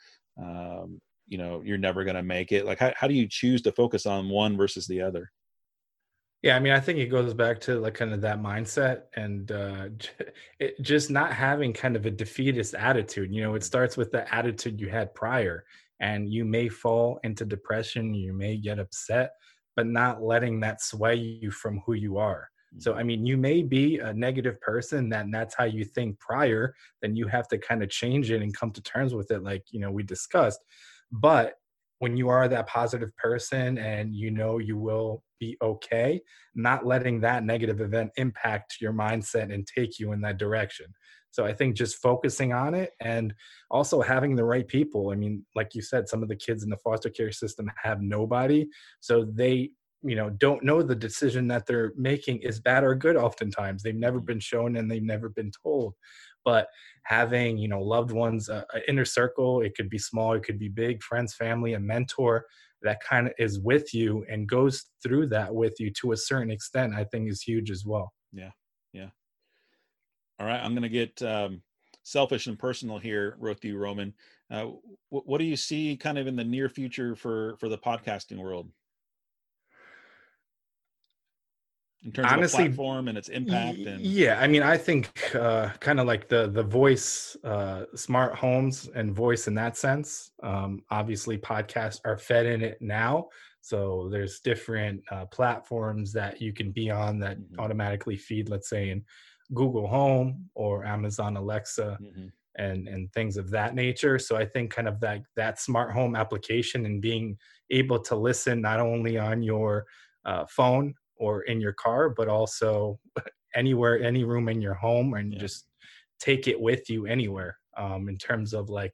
You're never going to make it. Like, how do you choose to focus on one versus the other? Yeah, I mean, I think it goes back to like kind of that mindset and just not having kind of a defeatist attitude. It starts with the attitude you had prior, and you may fall into depression, you may get upset, but not letting that sway you from who you are. So, I mean, you may be a negative person and that's how you think prior, then you have to kind of change it and come to terms with it, like, we discussed. But when you are that positive person and you will be okay, not letting that negative event impact your mindset and take you in that direction. So I think just focusing on it and also having the right people. I mean, like you said, some of the kids in the foster care system have nobody. So they, don't know the decision that they're making is bad or good oftentimes. They've never been shown and they've never been told. But having, loved ones, an inner circle, it could be small, it could be big, friends, family, a mentor that kind of is with you and goes through that with you to a certain extent, I think is huge as well. Yeah. All right, I'm going to get selfish and personal here with you, Roman. What do you see kind of in the near future for the podcasting world in terms of a Honestly, platform and its impact? And yeah, I mean, I think kind of like the voice, smart homes and voice in that sense. Obviously, podcasts are fed in it now, so there's different platforms that you can be on that Mhm, automatically feed, let's say, in Google Home or Amazon Alexa mhm, and things of that nature. So I think kind of that smart home application and being able to listen not only on your phone or in your car, but also anywhere, any room in your home, and yeah, just take it with you anywhere. In terms of like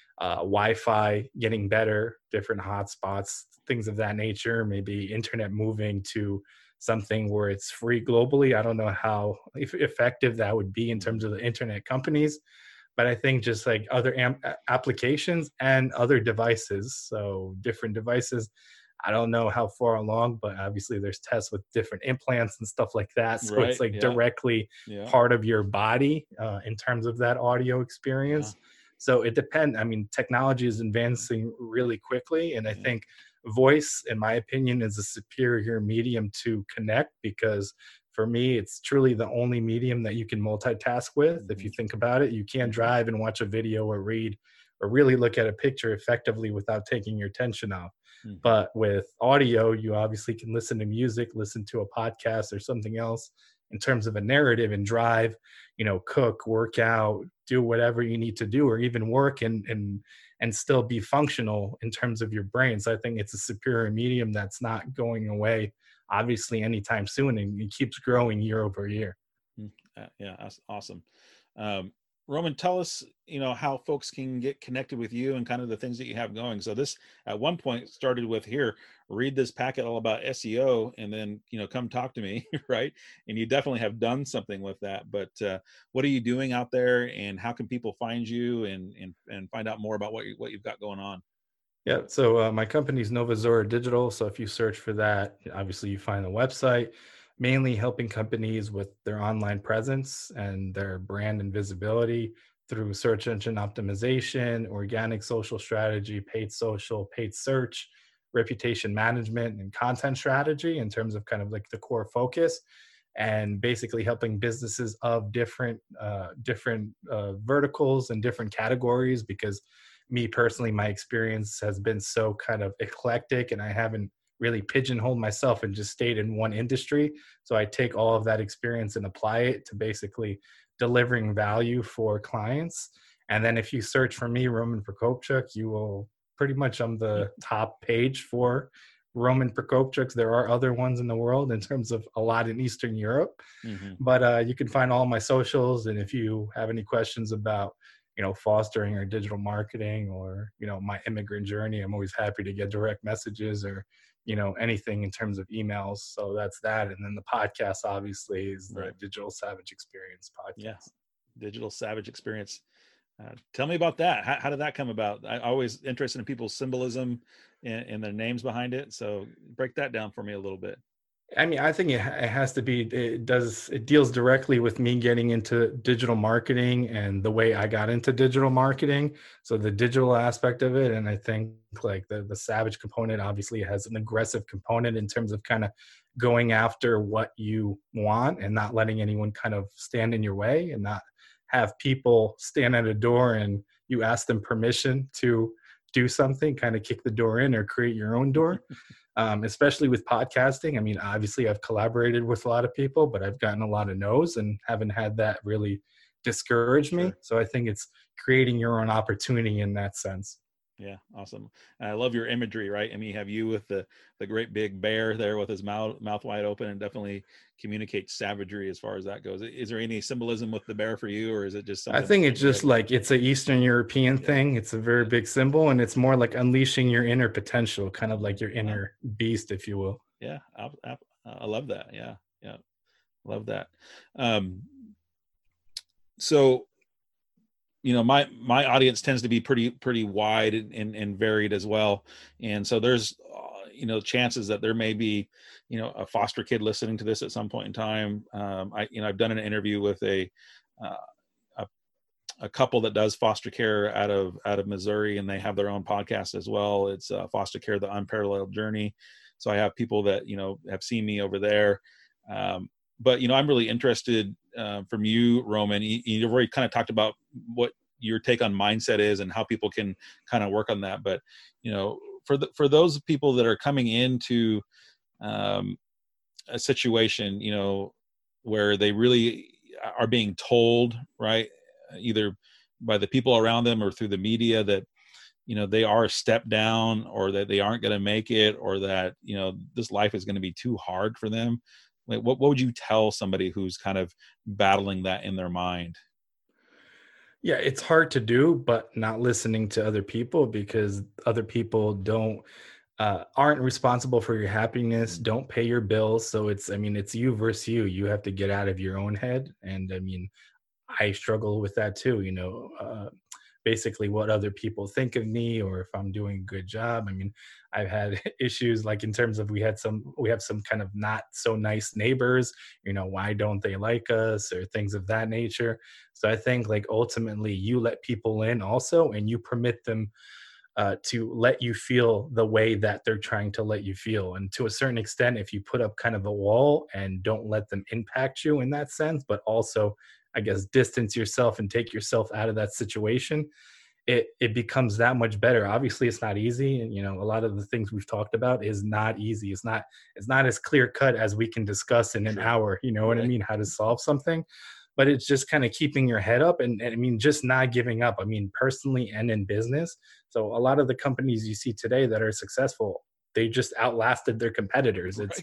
Wi-Fi getting better, different hotspots, things of that nature. Maybe internet moving to something where it's free globally. I don't know how effective that would be in mhm, terms of the internet companies, but I think just like other applications and other devices. So different devices. I don't know how far along, but obviously there's tests with different implants and stuff like that. So it's right, like yeah, directly yeah, part of your body in terms of that audio yeah, experience. So it depends. I mean, technology is advancing really quickly. And I yeah, think voice, in my opinion, is a superior medium to connect because for me, it's truly the only medium that you can multitask with. If you mhm, think about it, you can't mhm, drive and watch a video or read or really look at a picture effectively without taking your attention off. mhm, But with audio, you obviously can listen to music, listen to a podcast or something else in terms of a narrative and drive, cook, work out, do whatever you need to do, or even work and still be functional in terms of your brain. So I think it's a superior medium that's not going away obviously anytime soon, and it keeps growing year over year. mm, yeah, that's awesome. Um, Roman, tell us, how folks can get connected with you and kind of the things that you have going. So this at one point started with here, read this packet all about SEO and then, come talk to me, right? And you definitely have done something with that. But what are you doing out there and how can people find you and find out more about what you've got going on? Yeah, so my company's Nova Zora Digital. So if you search for that, obviously you find the website, mainly helping companies with their online presence and their brand and visibility through search engine optimization, organic social strategy, paid search, reputation management, and content strategy in terms of kind of like the core focus, and basically helping businesses of different verticals and different categories. Because me personally, my experience has been so kind of eclectic and I haven't really pigeonholed myself and just stayed in one industry. So I take all of that experience and apply it to basically delivering value for clients. And then if you search for me, Roman Prokopchuk, you will pretty much on the top page for Roman Prokopchuk. There are other ones in the world in terms of a lot in Eastern Europe, Mm-hmm. but you can find all my socials. And if you have any questions about fostering or digital marketing or my immigrant journey, I'm always happy to get direct messages or anything in terms of emails. So that's that. And then the podcast obviously is the Right. Digital Savage Experience Yeah. podcast. Digital Savage Experience. Tell me about that. How did that come about? I always interested in people's symbolism and their names behind it. So break that down for me a little bit. I mean, I think it has to be. It deals directly with me getting into digital marketing and the way I got into digital marketing. So the digital aspect of it, and I think like the Savage component obviously has an aggressive component in terms of kind of going after what you want and not letting anyone kind of stand in your way, and not have people stand at a door and you ask them permission to do something, kind of kick the door in or create your own door. Especially with podcasting. I mean, obviously, I've collaborated with a lot of people, but I've gotten a lot of no's and haven't had that really discourage me. Sure. So I think it's creating your own opportunity in that sense. Yeah, awesome. And I love your imagery, right? I mean, you have you with the great big bear there with his mouth wide open, and definitely communicates savagery as far as that goes. Is there any symbolism with the bear for you, or is it just I something think that it's you have? just like it's a Eastern European Yeah, thing. It's a very yeah, big symbol, and it's more like unleashing your inner potential, kind of yeah. like your Wow. inner beast, if you will. Yeah, I love that. Yeah, yeah, love that. Um, so my audience tends to be pretty wide and varied as well, and so there's chances that there may be a foster kid listening to this at some point in time. I've done an interview with a, a couple that does foster care out of Missouri, and they have their own podcast as well. It's Foster Care: The Unparalleled Journey. So I have people that have seen me over there. But I'm really interested from you, Roman. You've already kind of talked about what your take on mindset is and how people can kind of work on that. But for those people that are coming into a situation, where they really are being told, right, either by the people around them or through the media, that they are a step down, or that they aren't going to make it, or that this life is going to be too hard for them. Like, what would you tell somebody who's kind of battling that in their mind? Yeah, it's hard to do, but not listening to other people, because other people aren't responsible for your happiness, don't pay your bills. So it's you versus you. You have to get out of your own head. And I struggle with that too, basically what other people think of me, or if I'm doing a good job. I've had issues, like in terms of we have some kind of not so nice neighbors, why don't they like us, or things of that nature. So I think, like, ultimately you let people in also, and you permit them to let you feel the way that they're trying to let you feel. And to a certain extent, if you put up kind of a wall and don't let them impact you in that sense, but also, I guess, distance yourself and take yourself out of that situation, it becomes that much better. Obviously, it's not easy. And, a lot of the things we've talked about is not easy. It's not as clear cut as we can discuss in an hour, what I mean, how to solve something. But it's just kind of keeping your head up, and just not giving up. Personally and in business. So a lot of the companies you see today that are successful, they just outlasted their competitors. It's,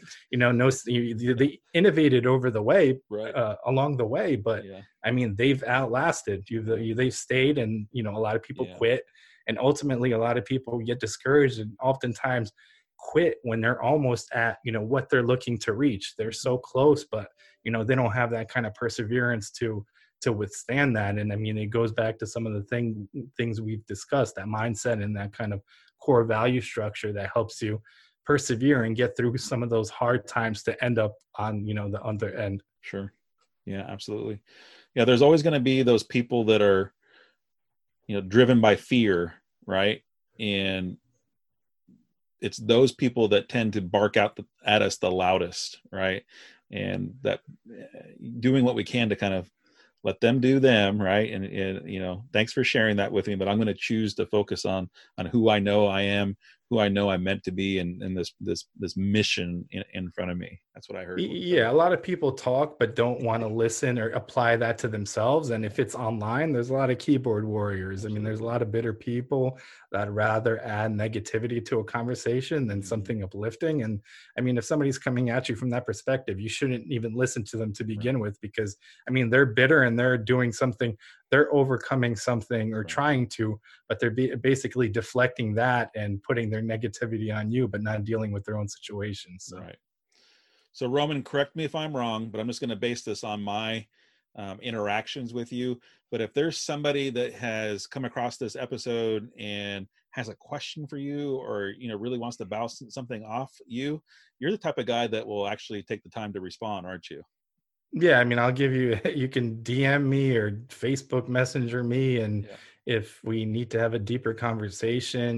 they innovated over the way, along the way, but they've outlasted you. They've stayed, and a lot of people quit, and ultimately a lot of people get discouraged, and oftentimes quit when they're almost at what they're looking to reach. They're so close, but they don't have that kind of perseverance to withstand that. And it goes back to some of the things we've discussed, that mindset and that kind of core value structure that helps you persevere and get through some of those hard times to end up on the other end. Sure. Yeah, absolutely. Yeah, there's always going to be those people that are driven by fear, right? And it's those people that tend to bark out at us the loudest, right? And that doing what we can to kind of let them do them, right? And thanks for sharing that with me, but I'm going to choose to focus on who I know I am, who I know I'm meant to be, and this mission in front of me. That's what I heard. Yeah, a lot of people talk but don't want to listen or apply that to themselves. And if it's online, there's a lot of keyboard warriors. There's a lot of bitter people that rather add negativity to a conversation than something uplifting. And if somebody's coming at you from that perspective, you shouldn't even listen to them to begin with, because they're bitter and they're doing something, they're overcoming something or trying to, but they're basically deflecting that and putting their negativity on you, but not dealing with their own situations. So. Right. So Roman, correct me if I'm wrong, but I'm just going to base this on my interactions with you. But if there's somebody that has come across this episode and has a question for you, or really wants to bounce something off you, you're the type of guy that will actually take the time to respond, aren't you? Yeah, I'll give you can DM me or Facebook Messenger me, and if we need to have a deeper conversation,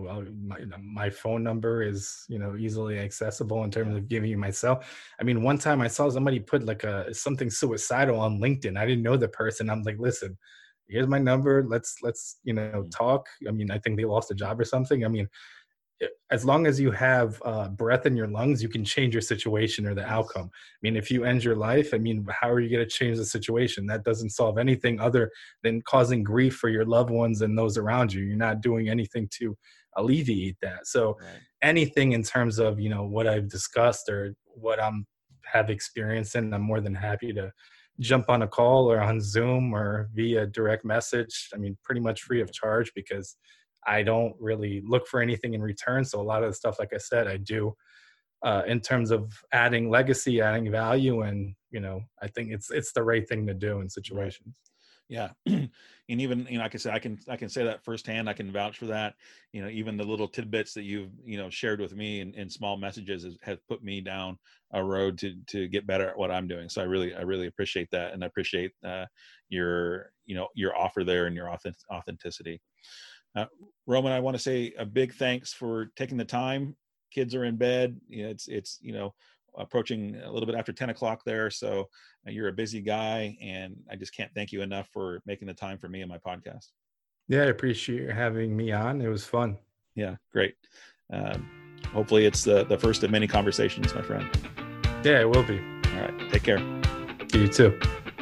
my phone number is easily accessible in terms of giving you myself. One time I saw somebody put like something suicidal on LinkedIn. I didn't know the person. I'm like, listen, here's my number. Let's talk. I think they lost a job or something. As long as you have breath in your lungs, you can change your situation or the outcome. If you end your life, how are you going to change the situation? That doesn't solve anything other than causing grief for your loved ones and those around you. You're not doing anything to alleviate that. So anything in terms of, what I've discussed or what have experienced, and I'm more than happy to jump on a call or on Zoom or via direct message. Pretty much free of charge, because I don't really look for anything in return. So a lot of the stuff, like I said, I do in terms of adding legacy, adding value. And, I think it's the right thing to do in situations. Yeah. And even, like I said, I can say that firsthand. I can vouch for that. Even the little tidbits that you've, shared with me in small messages has put me down a road to get better at what I'm doing. So I really appreciate that. And I appreciate your, your offer there and your authenticity. Roman, I want to say a big thanks for taking the time. Kids are in bed. It's approaching a little bit after 10 o'clock there. So you're a busy guy, and I just can't thank you enough for making the time for me and my podcast. Yeah, I appreciate you having me on. It was fun. Yeah, great. Hopefully it's the first of many conversations, my friend. Yeah, it will be. All right. Take care. You too.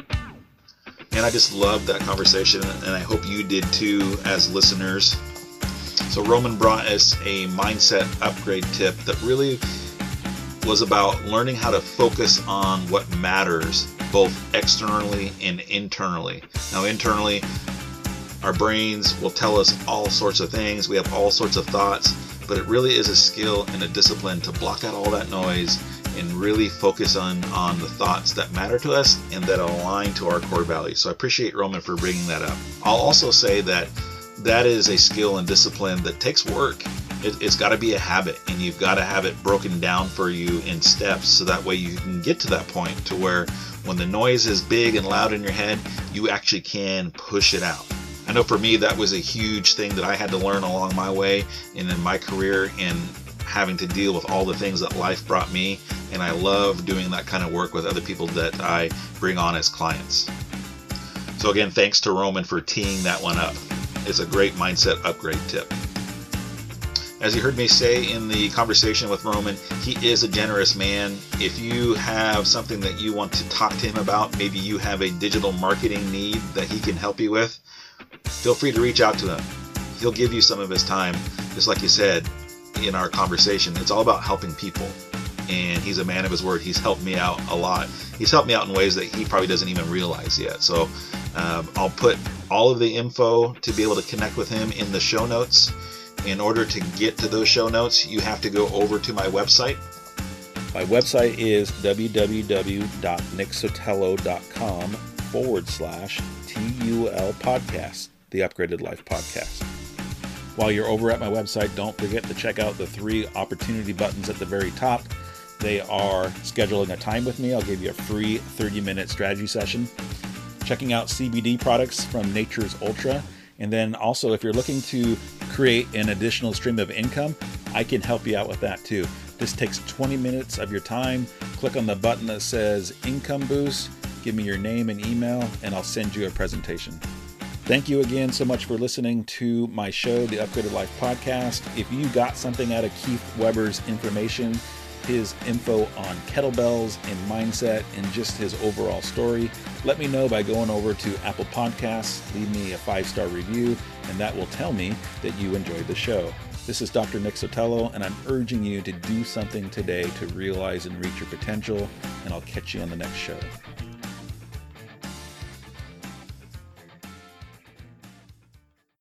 And I just loved that conversation, and I hope you did too as listeners. So Roman brought us a mindset upgrade tip that really was about learning how to focus on what matters, both externally and internally. Now, internally, our brains will tell us all sorts of things. We have all sorts of thoughts, but it really is a skill and a discipline to block out all that noise and really focus on the thoughts that matter to us and that align to our core values. So I appreciate Roman for bringing that up. I'll also say that is a skill and discipline that takes work. It's got to be a habit, and you've got to have it broken down for you in steps, so that way you can get to that point to where when the noise is big and loud in your head, you actually can push it out. I know for me, that was a huge thing that I had to learn along my way and in my career, and having to deal with all the things that life brought me. And I love doing that kind of work with other people that I bring on as clients. So again, thanks to Roman for teeing that one up. It's a great mindset upgrade tip. As you heard me say in the conversation with Roman, he is a generous man. If you have something that you want to talk to him about, maybe you have a digital marketing need that he can help you with, feel free to reach out to him. He'll give you some of his time. Just like you said in our conversation, it's all about helping people. And he's a man of his word. He's helped me out a lot. He's helped me out in ways that he probably doesn't even realize yet. So I'll put all of the info to be able to connect with him in the show notes. In order to get to those show notes, you have to go over to my website. My website is www.nicksotelo.com/TUL podcast, the Upgraded Life podcast. While you're over at my website, don't forget to check out the 3 opportunity buttons at the very top. They are scheduling a time with me. I'll give you a free 30-minute strategy session. Checking out CBD products from Nature's Ultra. And then also, if you're looking to create an additional stream of income, I can help you out with that too. This takes 20 minutes of your time. Click on the button that says Income Boost. Give me your name and email, and I'll send you a presentation. Thank you again so much for listening to my show, The Upgraded Life Podcast. If you got something out of Keith Weber's information, his info on kettlebells and mindset and just his overall story, let me know by going over to Apple Podcasts, leave me a 5-star review, and that will tell me that you enjoyed the show. This is Dr. Nick Sotelo, and I'm urging you to do something today to realize and reach your potential, and I'll catch you on the next show.